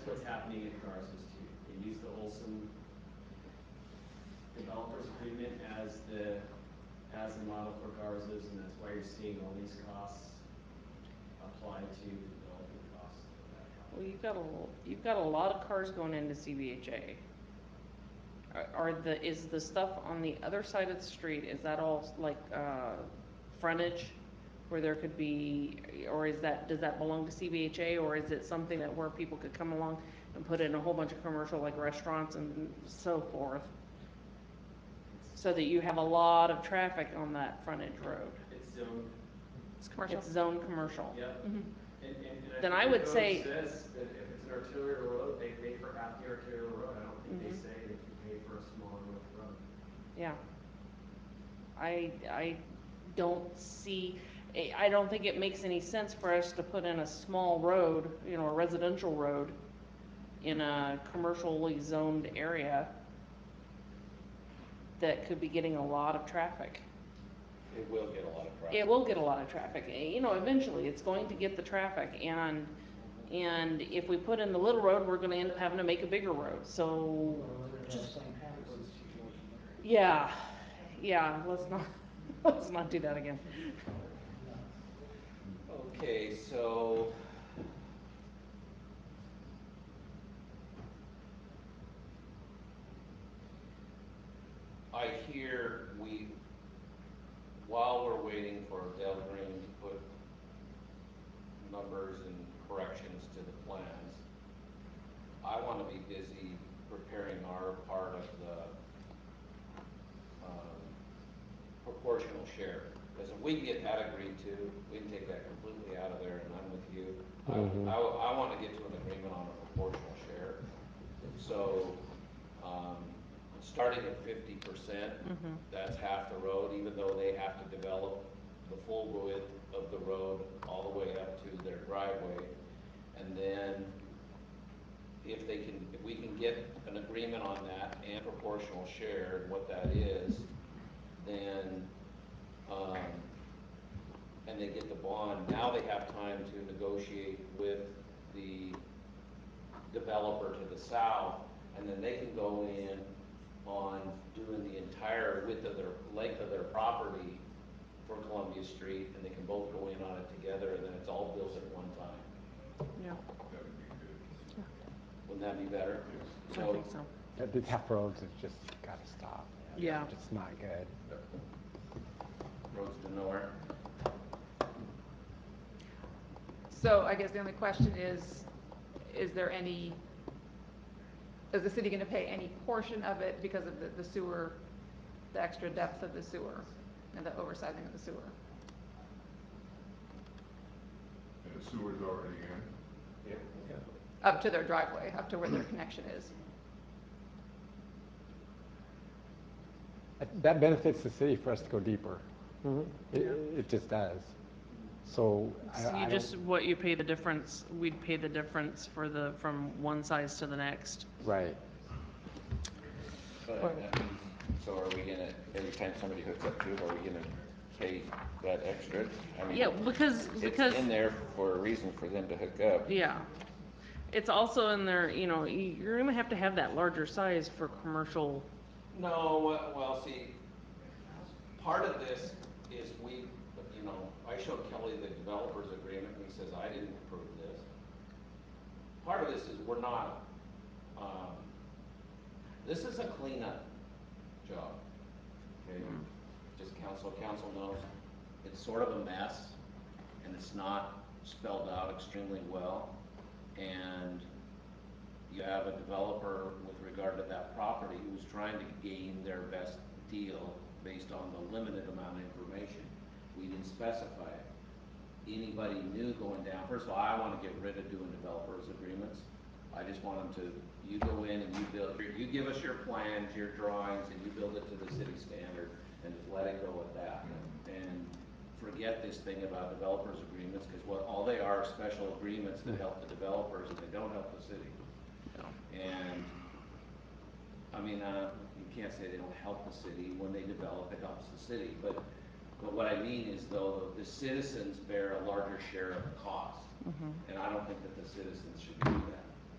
what's happening at Garza's too. They use the Olson developers agreement as the, as the model for Garza's, and that's why you're seeing all these costs apply to development costs of that project. Well, you've got a, l- you've got a lot of cars going into C B H A. Are- Are the, is the stuff on the other side of the street, is that all like, uh, frontage? Where there could be, or is that, does that belong to C B H A, or is it something that where people could come along and put in a whole bunch of commercial, like restaurants and so forth? So that you have a lot of traffic on that frontage road. It's zoned. It's commercial. It's zone commercial. Yep. Mhm. And, and, and Then think I the would code say- says that if it's an arterial road, they pay for half the arterial road. I don't think they Mhm. say they can pay for a small road road. Yeah. I, I don't see, I I don't think it makes any sense for us to put in a small road, you know, a residential road in a commercially zoned area that could be getting a lot of traffic. It will get a lot of traffic. It will get a lot of traffic, Eh, you know, eventually, it's going to get the traffic, and, and if we put in the little road, we're gonna end up having to make a bigger road, so, just, yeah, yeah, let's not, let's not do that again. Okay, so. I hear we, while we're waiting for Dale Green to put numbers and corrections to the plans, I want to be busy preparing our part of the um, proportional share. Because if we can get that agreed to, we can take that completely out of there, and I'm with you. Mhm. I, I, I want to get to an agreement on a proportional share. So, um, starting at fifty percent, Mhm. that's half the road, even though they have to develop the full width of the road all the way up to their driveway. And then if they can, if we can get an agreement on that and proportional share, and what that is, then, um, and they get the bond, now they have time to negotiate with the developer to the south, and then they can go in on doing the entire width of their, length of their property for Columbia Street, and they can both go in on it together, and then it's all built at one time. Yeah, That would be good. Wouldn't that be better? I think so. Uh, The tough roads have just gotta stop. man. Yeah. It's just not good. Roads to nowhere. So I guess the only question is, is there any, is the city gonna pay any portion of it because of the, the sewer, the extra depth of the sewer and the oversizing of the sewer? And the sewer's already in. Up to their driveway, up to where their connection is. Uh, That benefits the city for us to go deeper. Mhm. It, it just does. So I, So I you don't- just, what you pay the difference, we'd pay the difference for the, from one size to the next. Right. But, uh, so are we gonna, every time somebody hooks up to it, are we gonna pay that extra? I mean, Yeah, because, because. it's in there for a reason for them to hook up. Yeah. It's also in there, you know, you- you're gonna have to have that larger size for commercial. No, well- well, see, part of this is we, you know, I showed Kelly the developer's agreement, and he says, I didn't approve this. Part of this is we're not, um, this is a cleanup job, okay? Just council, council knows, it's sort of a mess, and it's not spelled out extremely well. And you have a developer with regard to that property who's trying to gain their best deal based on the limited amount of information. We didn't specify it. Anybody new going down, first of all, I want to get rid of doing developers agreements. I just want them to, you go in and you build, you give us your plans, your drawings, and you build it to the city standard, and just let it go at that. And forget this thing about developers agreements, because what, all they are are special agreements that help the developers and they don't help the city. And, I mean, uh, you can't say they don't help the city. When they develop, it helps the city. But, but what I mean is though, the citizens bear a larger share of the cost. And I don't think that the citizens should do that.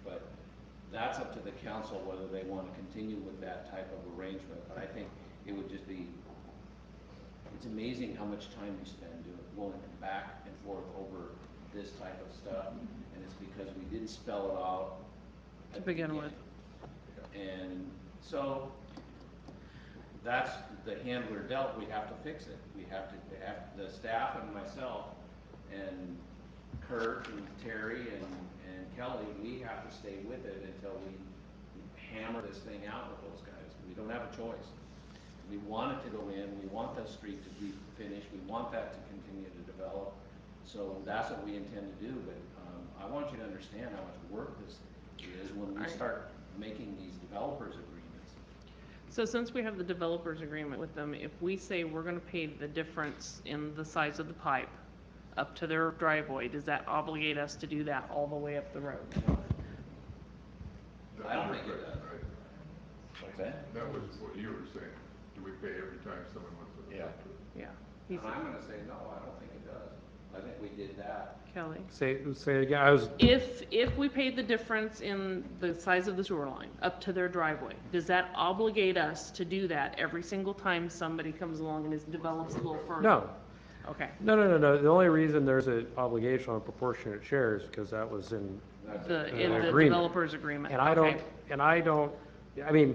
but that's up to the council whether they want to continue with that type of arrangement. But I think it would just be, it's amazing how much time you spend doing, going back and forth over this type of stuff. And it's because we didn't spell it out To begin with. and so that's the handler dealt. We have to fix it. We have to, we have, the staff and myself and Kurt and Terry and, and Kelly, we have to stay with it until we hammer this thing out with those guys. We don't have a choice. We want it to go in. We want the street to be finished. We want that to continue to develop. So that's what we intend to do. But um, I want you to understand how much work this is when we Right. start making these developers agreements. So since we have the developers agreement with them, if we say we're gonna pay the difference in the size of the pipe up to their driveway, does that obligate us to do that all the way up the road? I don't think it does. Right. What's that? That was what you were saying. Do we pay every time someone wants to? Yeah. Yeah. And I'm gonna say, no, I don't think it does. I think we did that. Kelly? Say, say again, I was, If, if we paid the difference in the size of the sewer line up to their driveway, does that obligate us to do that every single time somebody comes along and is, develops a little further? no, Okay. no, no, no, no. The only reason there's an obligation on proportionate shares because that was in, The, Uh, in the agreement. developer's agreement. and I don't, Okay. and I don't, I mean,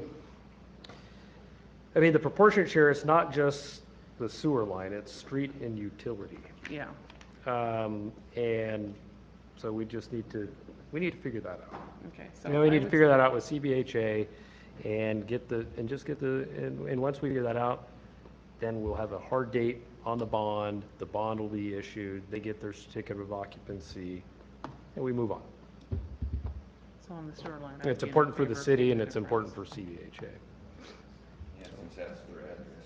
I mean, the proportionate share is not just the sewer line, it's street and utility. Yeah. Um, and so we just need to, we need to figure that out. Okay. So You know, we I need to would figure say- that out with C B H A and get the, and just get the, and, and once we figure that out, then we'll have a hard date on the bond, the bond will be issued, they get their certificate of occupancy, and we move on. So on the sewer line. And it's important for the city and it's important for C B H A. Yeah, since that's their address.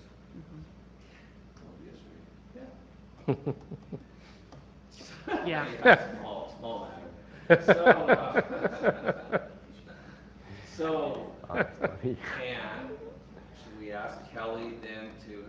Mm-hmm. Columbia Street. Yeah. Small, small matter. So, uh, so, and should we ask Kelly then to,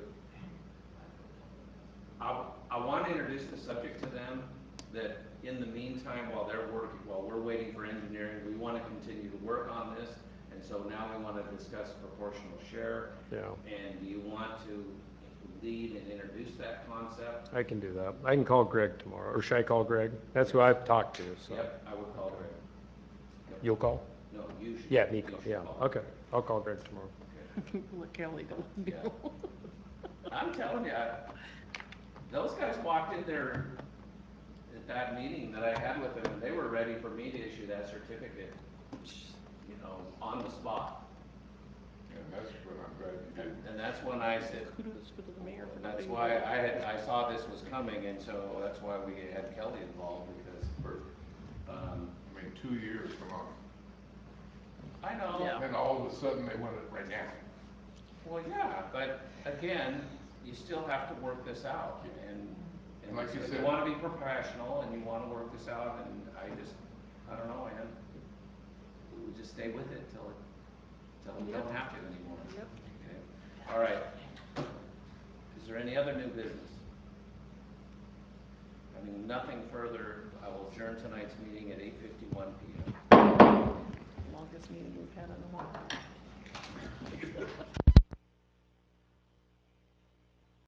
I, I want to introduce the subject to them, that in the meantime, while they're working, while we're waiting for engineering, we want to continue to work on this. And so now we want to discuss proportional share. Yeah, And do you want to lead and introduce that concept? I can do that. I can call Greg tomorrow, or should I call Greg? That's who I've talked to, so. Yep, I would call Greg. You'll call? No, you should. Yeah, you me, call. should Yeah, call. okay. I'll call Greg tomorrow. Let Kelly do Yeah. I'm telling you, I- those guys walked in there at that meeting that I had with them, and they were ready for me to issue that certificate, you know, on the spot. And that's what I'm glad you did. And that's when I said, Kudos to the mayor for not that's being why there. I had, I saw this was coming, and so that's why we had Kelly involved, because, um, I mean, two years, come on. I know. Yeah. And all of a sudden, they want it right now. Well, yeah, but again, you still have to work this out, and, and Like you you said- wanna be professional, and you wanna work this out, and I just, I don't know, man. We just stay with it till, it till we don't have to anymore. Yep. Okay, all right. Is there any other new business? Having nothing further, I will adjourn tonight's meeting at eight fifty-one P M. Longest meeting we've had in a while.